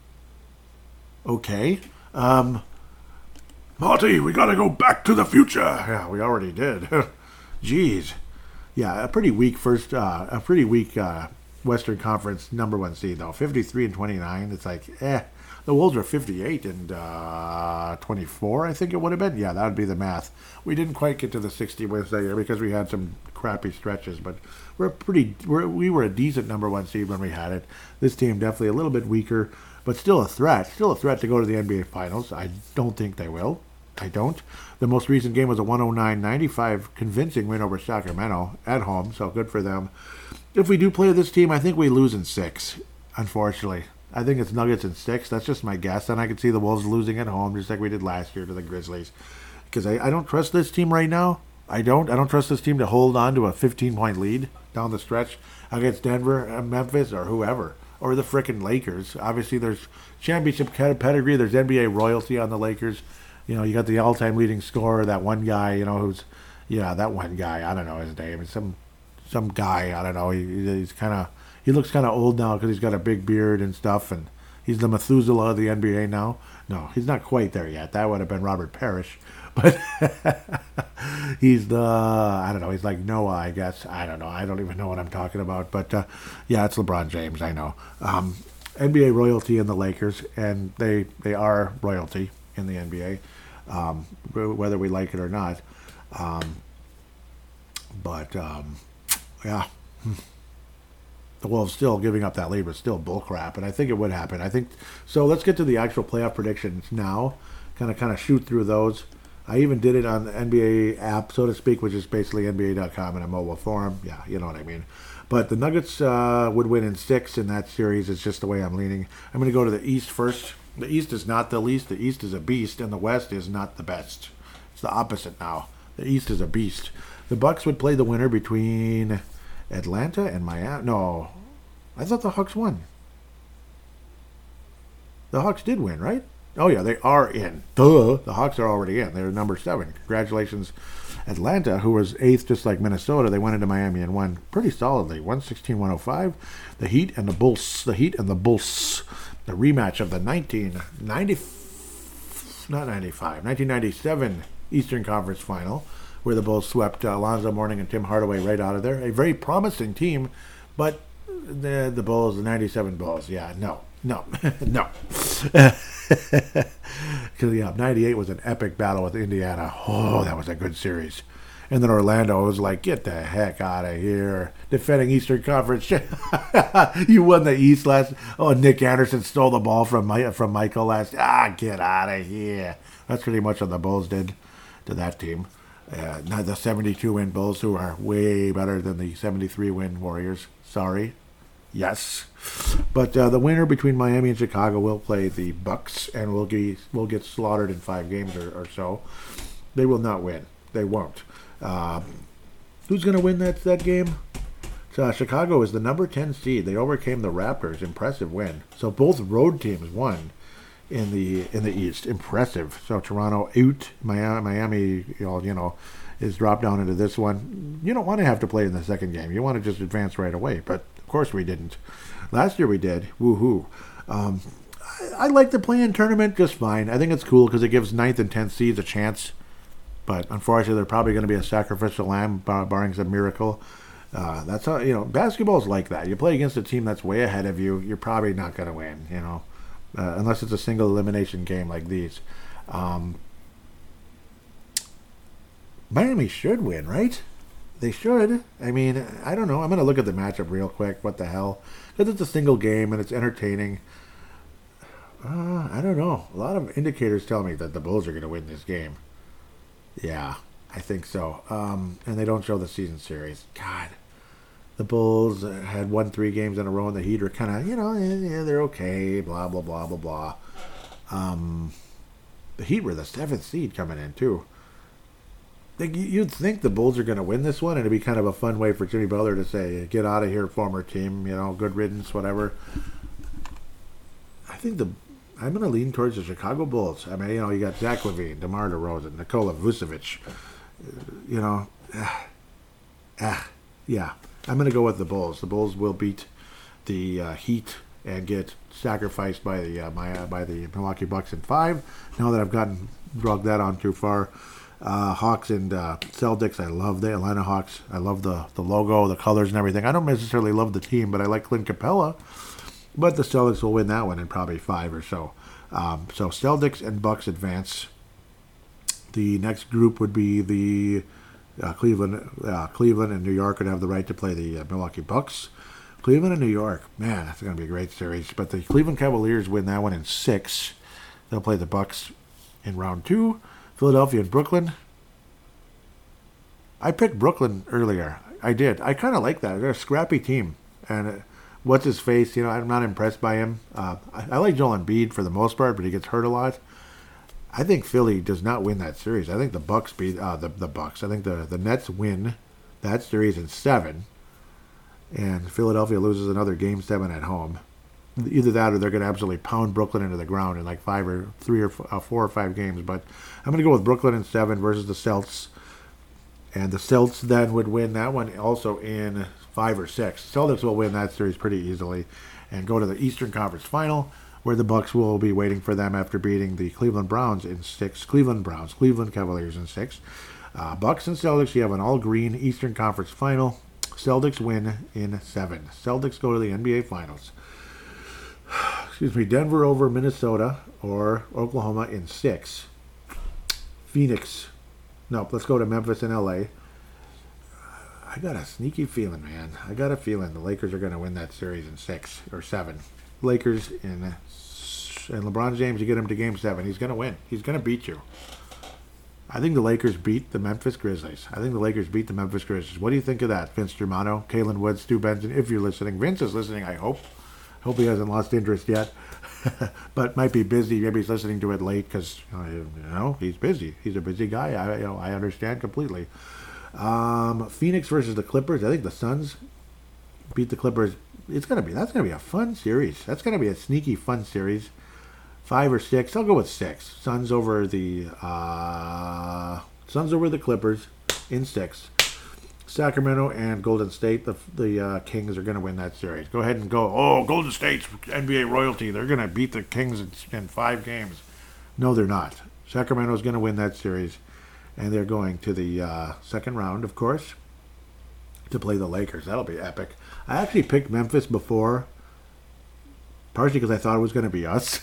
Okay. Um, Marty, we gotta go back to the future. Yeah, we already did. Jeez. Yeah, a pretty weak first, uh, a pretty weak uh, Western Conference number one seed, though. fifty-three and twenty-nine. It's like, eh. The Wolves are fifty-eight and uh, twenty-four, I think it would have been. Yeah, that would be the math. We didn't quite get to the sixty wins that year because we had some crappy stretches, but we're a pretty, we're, we were a decent number one seed when we had it. This team definitely a little bit weaker, but still a threat. Still a threat to go to the N B A Finals. I don't think they will. I don't. The most recent game was a one oh nine ninety-five convincing win over Sacramento at home, so good for them. If we do play this team, I think we lose in six, unfortunately. I think it's Nuggets in six. That's just my guess. And I could see the Wolves losing at home, just like we did last year to the Grizzlies. Because I, I don't trust this team right now. I don't. I don't trust this team to hold on to a fifteen-point lead down the stretch against Denver, Memphis, or whoever. Or the frickin' Lakers. Obviously, there's championship pedigree. There's N B A royalty on the Lakers. You know, you got the all-time leading scorer, that one guy, you know, who's, yeah, that one guy. I don't know his name. It's some some guy. I don't know. He, he's kind of he looks kind of old now because he's got a big beard and stuff, and he's the Methuselah of the N B A now. No, he's not quite there yet. That would have been Robert Parrish, but he's the I don't know. He's like Noah, I guess. I don't know. I don't even know what I'm talking about. But uh, yeah, it's LeBron James. I know. Um, N B A royalty in the Lakers, and they they are royalty in the N B A, um, whether we like it or not. Um, but um, yeah, the Wolves still giving up that lead was still bullcrap, and I think it would happen. I think so. Let's get to the actual playoff predictions now. Kind of kind of shoot through those. I even did it on the N B A app, so to speak, which is basically N B A dot com in a mobile form. Yeah, you know what I mean. But the Nuggets uh, would win in six in that series. It's just the way I'm leaning. I'm going to go to the East first. The East is not the least. The East is a beast, and the West is not the best. It's the opposite now. The East is a beast. The Bucks would play the winner between Atlanta and Miami. No, I thought the Hawks won. The Hawks did win, right? Oh, yeah, they are in. Duh. The Hawks are already in. They're number seven. Congratulations, Atlanta, who was eighth just like Minnesota. They went into Miami and won pretty solidly, one sixteen to one oh five. The Heat and the Bulls. The Heat and the Bulls. The rematch of the nineteen ninety, not ninety-five, nineteen ninety-seven Eastern Conference Final, where the Bulls swept uh, Alonzo Mourning and Tim Hardaway right out of there. A very promising team, but the the Bulls, the ninety-seven Bulls, yeah, no, no, no. Because yeah, ninety-eight was an epic battle with Indiana. Oh, that was a good series. And then Orlando was like, get the heck out of here. Defending Eastern Conference. You won the East last. Oh, Nick Anderson stole the ball from My, from Michael last. Ah, get out of here. That's pretty much what the Bulls did to that team. Uh, not the seventy-two win Bulls, who are way better than the seventy-three win Warriors. Sorry. Yes. But uh, the winner between Miami and Chicago will play the Bucks, and will get, will get slaughtered in five games or, or so. They will not win. They won't. Uh, who's going to win that, that game? So, uh, Chicago is the number ten seed. They overcame the Raptors. Impressive win. So both road teams won in the in the East. Impressive. So Toronto out. Miami, Miami you know, you know, is dropped down into this one. You don't want to have to play in the second game. You want to just advance right away. But, of course, we didn't. Last year we did. Woohoo. Um, I, I like the play-in tournament just fine. I think it's cool because it gives ninth and tenth seeds a chance. But unfortunately, they're probably going to be a sacrificial lamb, bar- barring some miracle. Uh, that's how, you know, basketball is like that. You play against a team that's way ahead of you, you're probably not going to win, you know, uh, unless it's a single elimination game like these. Um, Miami should win, right? They should. I mean, I don't know. I'm going to look at the matchup real quick. What the hell? Because it's a single game and it's entertaining. Uh, I don't know. A lot of indicators tell me that the Bulls are going to win this game. Yeah, I think so. Um, and they don't show the season series. God. The Bulls had won three games in a row, and the Heat are kind of, you know, yeah, they're okay, blah, blah, blah, blah, blah. Um, the Heat were the seventh seed coming in, too. They, you'd think the Bulls are going to win this one, and it'd be kind of a fun way for Jimmy Butler to say, get out of here, former team, you know, good riddance, whatever. I think the... I'm going to lean towards the Chicago Bulls. I mean, you know, you got Zach LaVine, DeMar DeRozan, Nikola Vucevic. You know, ah, ah, yeah. I'm going to go with the Bulls. The Bulls will beat the uh, Heat and get sacrificed by the uh, my, uh, by the Milwaukee Bucks in five. Now that I've gotten drugged that on too far, uh, Hawks and uh, Celtics. I love the Atlanta Hawks. I love the the logo, the colors, and everything. I don't necessarily love the team, but I like Clint Capella. But the Celtics will win that one in probably five or so. Um, so Celtics and Bucks advance. The next group would be the uh, Cleveland, uh, Cleveland and New York would have the right to play the uh, Milwaukee Bucks. Cleveland and New York, man, that's going to be a great series. But the Cleveland Cavaliers win that one in six. They'll play the Bucks in round two. Philadelphia and Brooklyn. I picked Brooklyn earlier. I did. I kind of like that. They're a scrappy team, and. Uh, What's his face? You know, I'm not impressed by him. Uh, I, I like Joel Embiid for the most part, but he gets hurt a lot. I think Philly does not win that series. I think the Bucks beat uh, the the Bucks. I think the the Nets win that series in seven, and Philadelphia loses another game seven at home. Either that or they're going to absolutely pound Brooklyn into the ground in like five or three or f- uh, four or five games. But I'm going to go with Brooklyn in seven versus the Celts. And the Celts then would win that one also in five or six. Celtics will win that series pretty easily and go to the Eastern Conference Final, where the Bucks will be waiting for them after beating the Cleveland Browns in six. Cleveland Browns, Cleveland Cavaliers in six. Uh, Bucks and Celtics, you have an all-green Eastern Conference Final. Celtics win in seven. Celtics go to the N B A Finals. Excuse me, Denver over Minnesota or Oklahoma in six. Phoenix. Nope, let's go to Memphis and L A. I got a sneaky feeling, man. I got a feeling the Lakers are going to win that series in six or seven. Lakers in, and LeBron James, you get him to game seven. He's going to win. He's going to beat you. I think the Lakers beat the Memphis Grizzlies. I think the Lakers beat the Memphis Grizzlies. What do you think of that, Vince Germano, Kalen Wood, Stu Benson, if you're listening? Vince is listening, I hope. Hope he hasn't lost interest yet. But might be busy. Maybe he's listening to it late because, you know, he's busy. He's a busy guy. I, you know, I understand completely. Um, Phoenix versus the Clippers. I think the Suns beat the Clippers. It's gonna be that's gonna be a fun series. That's gonna be a sneaky fun series. Five or six. I'll go with six. Suns over the uh, Suns over the Clippers in six. Sacramento and Golden State. The the uh, Kings are gonna win that series. Go ahead and go. Oh, Golden State's N B A royalty. They're gonna beat the Kings in, in five games. No, they're not. Sacramento's gonna win that series. And they're going to the uh, second round, of course, to play the Lakers. That'll be epic. I actually picked Memphis before, partially because I thought it was going to be us.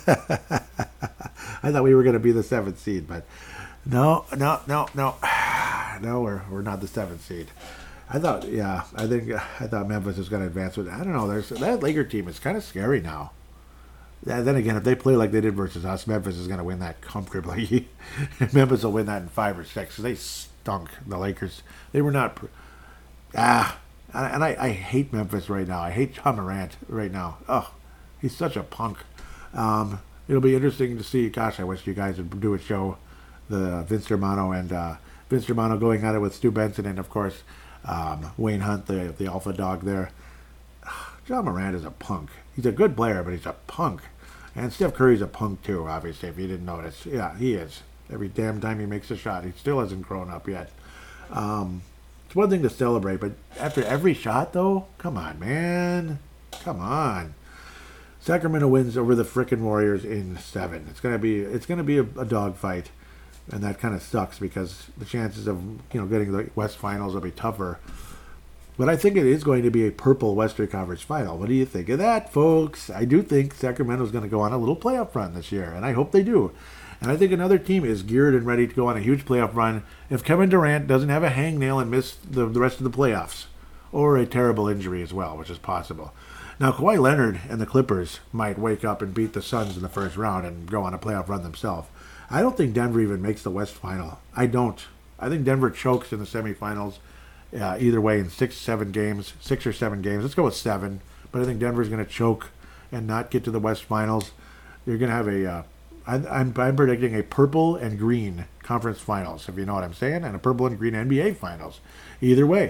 I thought we were going to be the seventh seed, but no, no, no, no. No, we're, we're not the seventh seed. I thought, yeah, I think I thought Memphis was going to advance. With I don't know. There's that Laker team is kind of scary now. Then again, if they play like they did versus us, Memphis is going to win that comfortably. Memphis will win that in five or six. They stunk, the Lakers. They were not... Ah, and I, I hate Memphis right now. I hate Ja Morant right now. Oh, he's such a punk. Um, it'll be interesting to see. Gosh, I wish you guys would do a show. The Vince Germano and uh, Vince Germano going at it with Stu Benson and, of course, um, Wayne Hunt, the, the alpha dog there. Ja Morant is a punk. He's a good player, but he's a punk. And Steph Curry's a punk too, obviously, if you didn't notice. Yeah, he is. Every damn time he makes a shot, he still hasn't grown up yet. Um, it's one thing to celebrate, but after every shot, though, come on, man. Come on. Sacramento wins over the frickin' Warriors in seven. It's gonna be it's gonna be a, a dogfight, and that kind of sucks because the chances of you know getting the West Finals will be tougher. But I think it is going to be a purple Western Conference Final. What do you think of that, folks? I do think Sacramento's going to go on a little playoff run this year, and I hope they do. And I think another team is geared and ready to go on a huge playoff run if Kevin Durant doesn't have a hangnail and miss the, the rest of the playoffs, or a terrible injury as well, which is possible. Now, Kawhi Leonard and the Clippers might wake up and beat the Suns in the first round and go on a playoff run themselves. I don't think Denver even makes the West Final. I don't. I think Denver chokes in the semifinals. Uh, either way, in six, seven games, six or seven games. Let's go with seven. But I think Denver's going to choke and not get to the West Finals. You're going to have a, uh, I, I'm, I'm predicting a purple and green conference finals, if you know what I'm saying, and a purple and green N B A finals. Either way,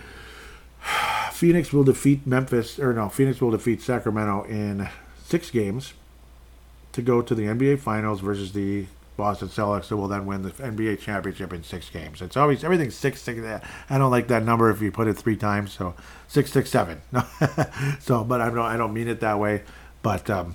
Phoenix will defeat Memphis, or no, Phoenix will defeat Sacramento in six games to go to the N B A finals versus the Boston Celtics, who will then win the N B A championship in six games. It's always everything's six, six. I don't like that number if you put it three times. So six, six, seven. No, so but I don't I don't mean it that way. But um,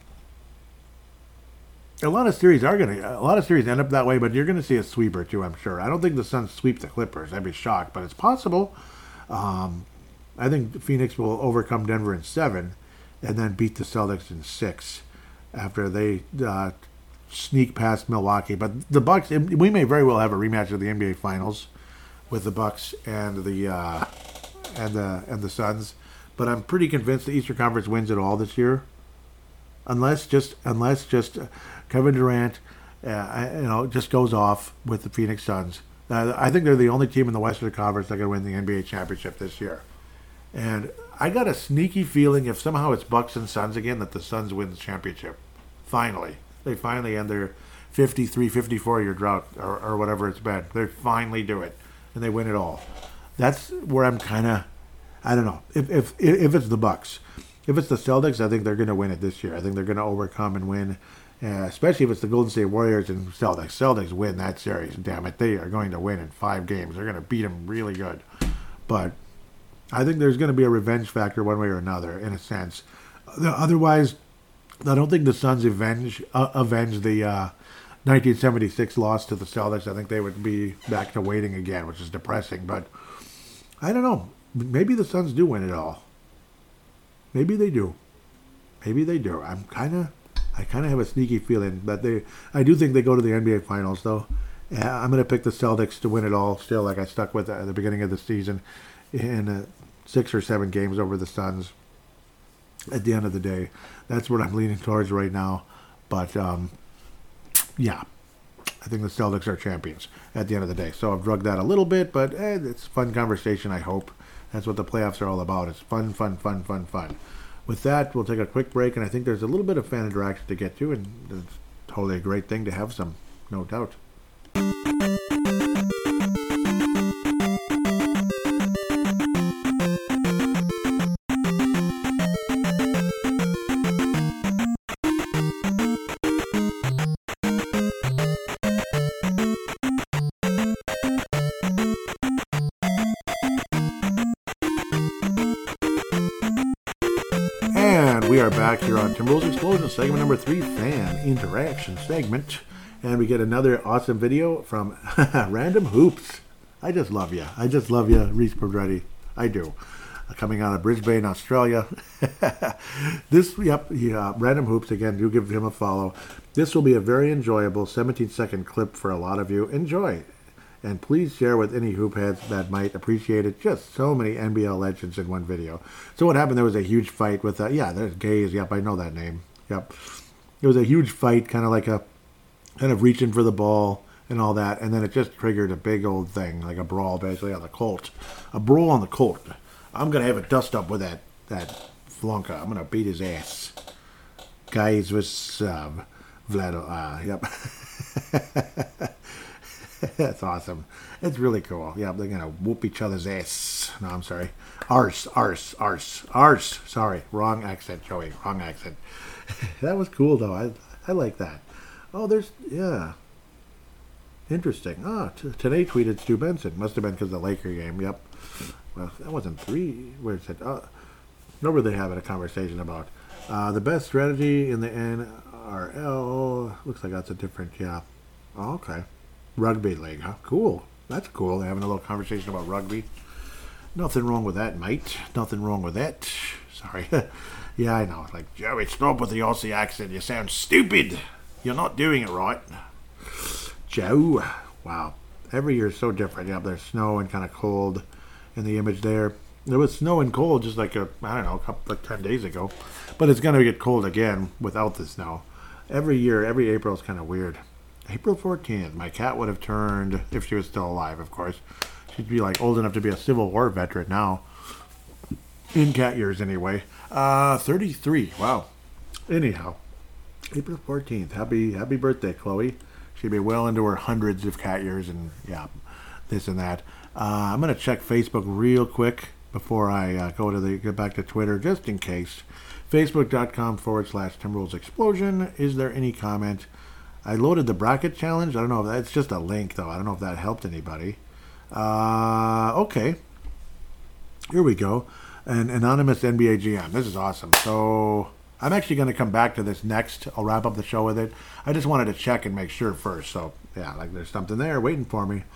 a lot of series are gonna a lot of series end up that way. But you're gonna see a sweep or two, I'm sure. I don't think the Suns sweep the Clippers. I'd be shocked, but it's possible. Um, I think Phoenix will overcome Denver in seven, and then beat the Celtics in six after they. Uh, sneak past Milwaukee, but the Bucks. We may very well have a rematch of the N B A Finals with the Bucks and the uh, and the and the Suns. But I'm pretty convinced the Eastern Conference wins it all this year, unless just unless just uh, Kevin Durant, uh, you know, just goes off with the Phoenix Suns. Uh, I think they're the only team in the Western Conference that can win the N B A championship this year. And I got a sneaky feeling if somehow it's Bucks and Suns again, that the Suns win the championship. Finally. They finally end their fifty-three, fifty-four year drought, or, or whatever it's been. They finally do it, and they win it all. That's where I'm kind of, I don't know. If if if it's the Bucks, if it's the Celtics, I think they're going to win it this year. I think they're going to overcome and win, uh, especially if it's the Golden State Warriors and Celtics. Celtics win that series. Damn it, they are going to win in five games. They're going to beat them really good. But I think there's going to be a revenge factor one way or another, in a sense. Otherwise, I don't think the Suns avenge uh, avenge the uh, nineteen seventy-six loss to the Celtics. I think they would be back to waiting again, which is depressing. But I don't know. Maybe the Suns do win it all. Maybe they do. Maybe they do. I'm kind of, I kind of have a sneaky feeling that they. I do think they go to the N B A Finals, though. Yeah, I'm going to pick the Celtics to win it all. Still, like I stuck with at the beginning of the season, in uh, six or seven games over the Suns. At the end of the day, that's what I'm leaning towards right now. But um, yeah, I think the Celtics are champions at the end of the day. So I've drugged that a little bit, but eh, it's a fun conversation. I hope that's what the playoffs are all about. It's fun, fun, fun, fun, fun. With that, we'll take a quick break, and I think there's a little bit of fan interaction to get to, and it's totally a great thing to have some, no doubt. We are back here on Timberwolves Explosion, segment number three, fan interaction segment. And we get another awesome video from Random Hoops. I just love you. I just love you, Reese Pedretti. I do. Uh, coming out of Brisbane, Australia. This, yep, yeah, Random Hoops, again, do give him a follow. This will be a very enjoyable seventeen second clip for a lot of you. Enjoy. And please share with any hoop heads that might appreciate it. Just so many N B L legends in one video. So what happened, there was a huge fight with, uh, yeah, there's Gaze. Yep, I know that name. Yep. It was a huge fight, kind of like a, kind of reaching for the ball and all that. And then it just triggered a big old thing, like a brawl basically on the court. A brawl on the court. I'm going to have a dust up with that, that flunker. I'm going to beat his ass. Guys with, um, Vlad, uh, yep. That's awesome. It's really cool. Yeah, they're going to whoop each other's ass. No, I'm sorry. Arse, arse, arse, arse. Sorry, wrong accent, Joey. Wrong accent. That was cool, though. I I like that. Oh, there's, yeah. Interesting. Ah, t- today tweeted Stu Benson. Must have been because of the Laker game. Yep. Well, that wasn't three. Where it said, uh, what were they having a conversation about? Uh, the best strategy in the N R L. Looks like that's a different, yeah. Oh, okay. Rugby league, huh? Cool. That's cool. They're having a little conversation about rugby. Nothing wrong with that, mate. Nothing wrong with that. Sorry. Yeah, I know. It's like, Joey, stop with the Aussie accent. You sound stupid. You're not doing it right. Joe. Wow. Every year is so different. Yeah, there's snow and kind of cold in the image there. There was snow and cold just like, a, I don't know, a couple, like ten days ago. But it's going to get cold again without the snow. Every year, every April is kind of weird. April fourteenth, my cat would have turned, if she was still alive, of course. She'd be like old enough to be a Civil War veteran now. In cat years, anyway. Uh, thirty-three. Wow. Anyhow, April fourteenth. Happy happy birthday, Chloe. She'd be well into her hundreds of cat years and, yeah, this and that. Uh, I'm going to check Facebook real quick before I uh, go to the get back to Twitter, just in case. Facebook.com forward slash Timberwolves Explosion. Is there any comment? I loaded the bracket challenge. I don't know if that's just a link, though. I don't know if that helped anybody. Uh, okay. Here we go. An anonymous N B A G M. This is awesome. So I'm actually going to come back to this next. I'll wrap up the show with it. I just wanted to check and make sure first. So, yeah, like there's something there waiting for me.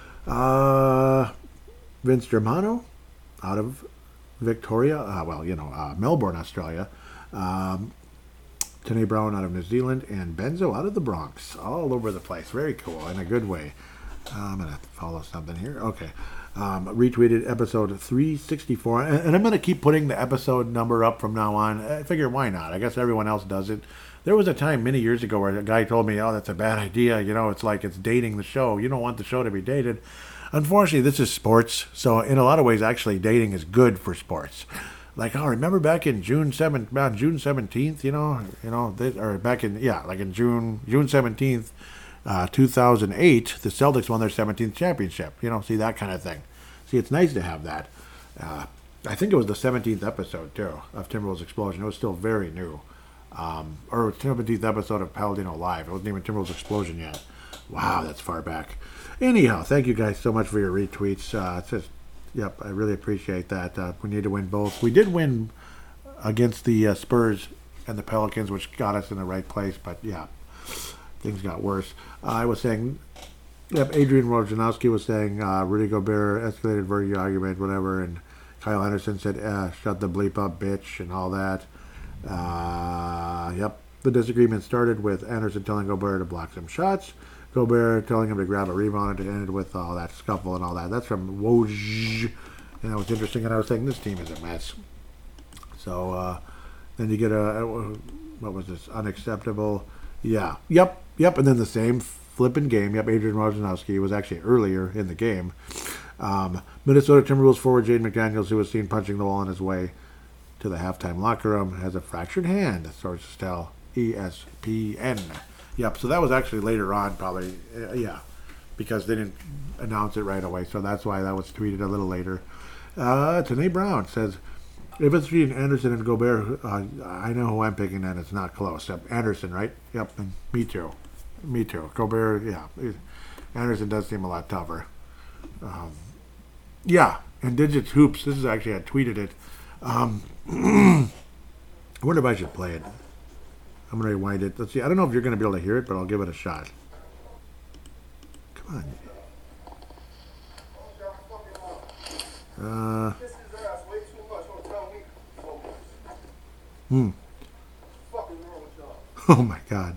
Uh, Vince Germano out of Victoria. Uh, well, you know, uh, Melbourne, Australia. Um... Tanae Brown out of New Zealand, and Benzo out of the Bronx. All over the place. Very cool, in a good way. Uh, I'm going to follow something here. Okay. Um, retweeted episode three sixty-four. And, and I'm going to keep putting the episode number up from now on. I figure, why not? I guess everyone else does it. There was a time many years ago where a guy told me, oh, that's a bad idea. You know, it's like it's dating the show. You don't want the show to be dated. Unfortunately, this is sports. So in a lot of ways, actually, dating is good for sports. Like, oh, remember back in June seventh, about June seventeenth, you know, you know, this, or back in, yeah, like in June, June seventeenth, uh, two thousand eight, the Celtics won their seventeenth championship. You know, see that kind of thing. See, it's nice to have that. Uh, I think it was the seventeenth episode, too, of Timberwolves Explosion. It was still very new. Um, or seventeenth episode of Paladino Live. It wasn't even Timberwolves Explosion yet. Wow, that's far back. Anyhow, thank you guys so much for your retweets. Uh, it's just, yep, I really appreciate that. Uh, we need to win both. We did win against the uh, Spurs and the Pelicans, which got us in the right place, but yeah, things got worse. Uh, I was saying, yep, Adrian Wojnarowski was saying uh, Rudy Gobert escalated Verdi argument, whatever, and Kyle Anderson said, uh, shut the bleep up, bitch, and all that. Uh, yep, the disagreement started with Anderson telling Gobert to block some shots, Gobert telling him to grab a rebound, and it ended with all that scuffle and all that. That's from Woj, and that was interesting, and I was saying this team is a mess. So, uh, then you get a, what was this, unacceptable, yeah, yep, yep, and then the same flipping game, yep, Adrian Wojnarowski was actually earlier in the game. Um, Minnesota Timberwolves forward Jaden McDaniels, who was seen punching the wall on his way to the halftime locker room, has a fractured hand, sources tell E S P N. Yep, so that was actually later on, probably, uh, yeah, because they didn't announce it right away, so that's why that was tweeted a little later. Uh, Tanae Brown says, if it's between Anderson and Gobert, uh, I know who I'm picking, and it's not close. Yep, Anderson, right? Yep, and me too. Me too. Gobert, yeah. Anderson does seem a lot tougher. Um, yeah, and Digits Hoops, this is actually, I tweeted it. Um, I wonder if I should play it. I'm going to rewind it. Let's see. I don't know if you're going to be able to hear it, but I'll give it a shot. Come on. Uh, hmm. Oh, my God.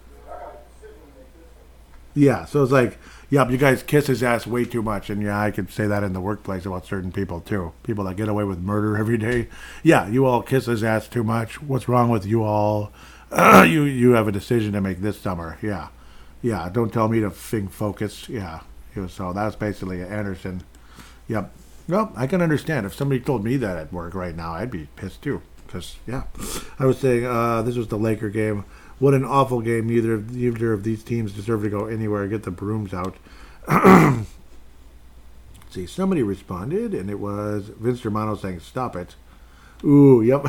Yeah, so it's like, yep, you guys kiss his ass way too much. And yeah, I could say that in the workplace about certain people too. People that get away with murder every day. Yeah, you all kiss his ass too much. What's wrong with you all? Uh, you you have a decision to make this summer. Yeah. Yeah, don't tell me to think focus. Yeah. So that's basically Anderson. Yep. Well, I can understand. If somebody told me that at work right now, I'd be pissed too. Because, yeah. I was saying, uh, this was the Laker game. What an awful game. Neither of, neither of these teams deserve to go anywhere. Get the brooms out. Let's see, somebody responded, and it was Vince Germano saying, stop it. Ooh, yep.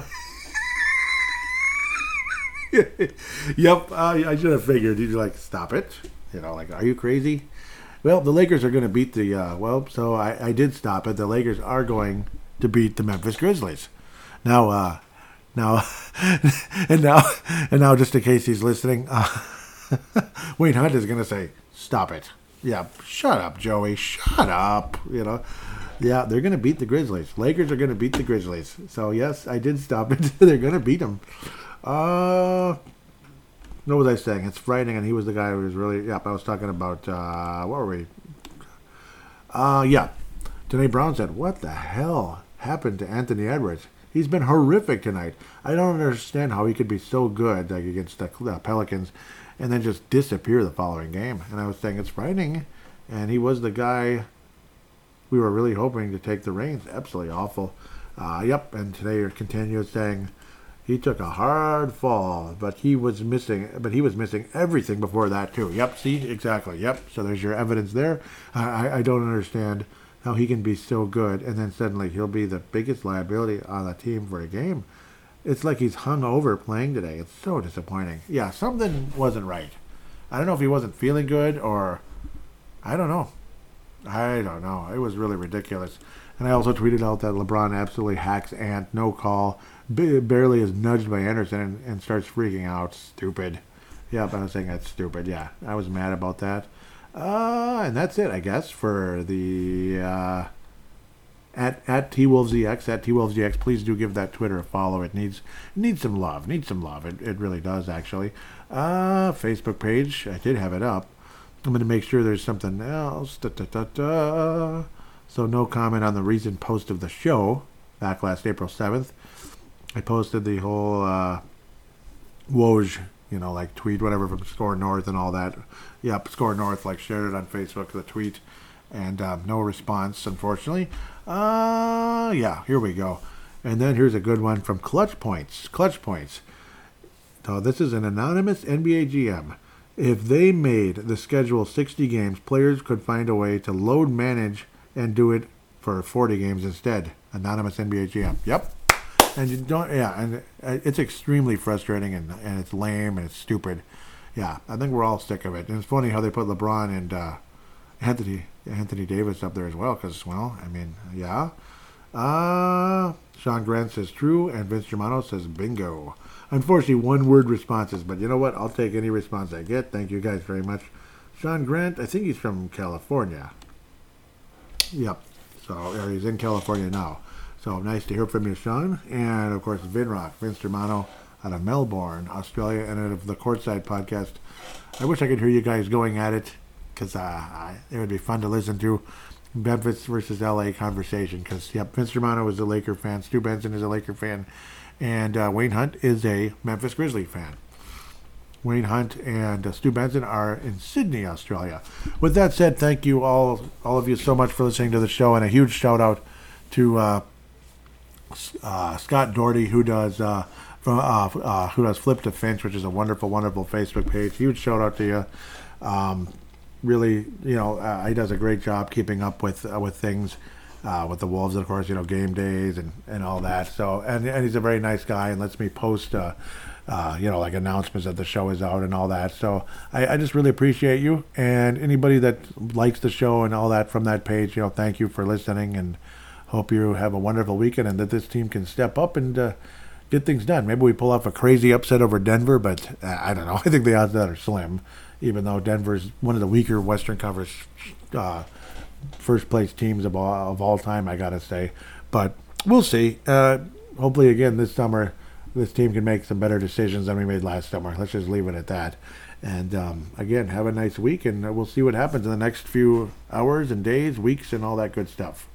Yep, uh, I should have figured. You'd like, stop it. You know, like, are you crazy? Well, the Lakers are going to beat the, uh, well, so I, I did stop it. The Lakers are going to beat the Memphis Grizzlies. Now, uh, now, and now, and now, just in case he's listening, uh, Wayne Hunt is going to say, stop it. Yeah, shut up, Joey. Shut up. You know, yeah, they're going to beat the Grizzlies. Lakers are going to beat the Grizzlies. So, yes, I did stop it. They're going to beat them. Uh, what was I saying? It's frightening, and he was the guy who was really, yep, I was talking about, uh, what were we? Uh, yeah. Tanae Brown said, what the hell happened to Anthony Edwards? He's been horrific tonight. I don't understand how he could be so good, like against the uh, Pelicans, and then just disappear the following game. And I was saying it's frightening, and he was the guy we were really hoping to take the reins. Absolutely awful. Uh, yep, and today it continued saying he took a hard fall, but he was missing. But he was missing everything before that too. Yep, see, exactly. Yep. So there's your evidence there. I, I don't understand how he can be so good, and then suddenly he'll be the biggest liability on the team for a game. It's like he's hung over playing today. It's so disappointing. Yeah, something wasn't right. I don't know if he wasn't feeling good or I don't know. I don't know. It was really ridiculous. And I also tweeted out that LeBron absolutely hacks Ant, no call, b- barely is nudged by Anderson and, and starts freaking out. Stupid. Yep, I was saying that's stupid. Yeah, I was mad about that. Uh, and that's it, I guess, for the uh, at at T Wolves E X at T Wolves E X. Please do give that Twitter a follow. It needs it needs some love. Needs some love. It it really does, actually. Uh, Facebook page. I did have it up. I'm going to make sure there's something else. Da, da, da, da. So no comment on the recent post of the show back last April seventh. I posted the whole uh, Woj, you know, like tweet, whatever, from Score North and all that. Yep, Score North, like, shared it on Facebook, the tweet, and um, no response, unfortunately. Uh, yeah, here we go. And then here's a good one from Clutch Points. Clutch Points. So this is an anonymous N B A G M. If they made the schedule sixty games, players could find a way to load manage and do it for forty games instead. Anonymous N B A G M. Yep. And you don't, yeah, and it's extremely frustrating, and, and it's lame, and it's stupid. Yeah, I think we're all sick of it. And it's funny how they put LeBron and uh, Anthony Anthony Davis up there as well, because, well, I mean, yeah. Uh, Sean Grant says true, and Vince Germano says bingo. Unfortunately, one-word responses, but you know what? I'll take any response I get. Thank you guys very much. Sean Grant, I think he's from California. Yep. So yeah, he's in California now. So nice to hear from you, Sean. And, of course, Vinrock, Vince Germano out of Melbourne, Australia, and out of the Courtside podcast. I wish I could hear you guys going at it, because uh, it would be fun to listen to. Memphis versus L A conversation, because, yep, Vince Germano is a Laker fan. Stu Benson is a Laker fan. And uh, Wayne Hunt is a Memphis Grizzly fan. Wayne Hunt and uh, Stu Benson are in Sydney, Australia. With that said, thank you all, all of you so much for listening to the show, and a huge shout out to uh, uh, Scott Doherty, who does uh, from uh, uh, who does Flip to Finch, which is a wonderful, wonderful Facebook page. Huge shout out to you. Um, really, you know, uh, he does a great job keeping up with uh, with things. Uh, with the Wolves, of course, you know, game days and, and all that. So, and, and he's a very nice guy and lets me post, uh, uh, you know, like announcements that the show is out and all that. So I, I just really appreciate you. And anybody that likes the show and all that from that page, you know, thank you for listening, and hope you have a wonderful weekend and that this team can step up and uh, get things done. Maybe we pull off a crazy upset over Denver, but uh, I don't know. I think the odds of that are slim, even though Denver's one of the weaker Western Conference uh first place teams of all, of all time, I gotta say. But we'll see. Uh, hopefully, again, this summer, this team can make some better decisions than we made last summer. Let's just leave it at that. And um, again, have a nice week, and we'll see what happens in the next few hours and days, weeks, and all that good stuff.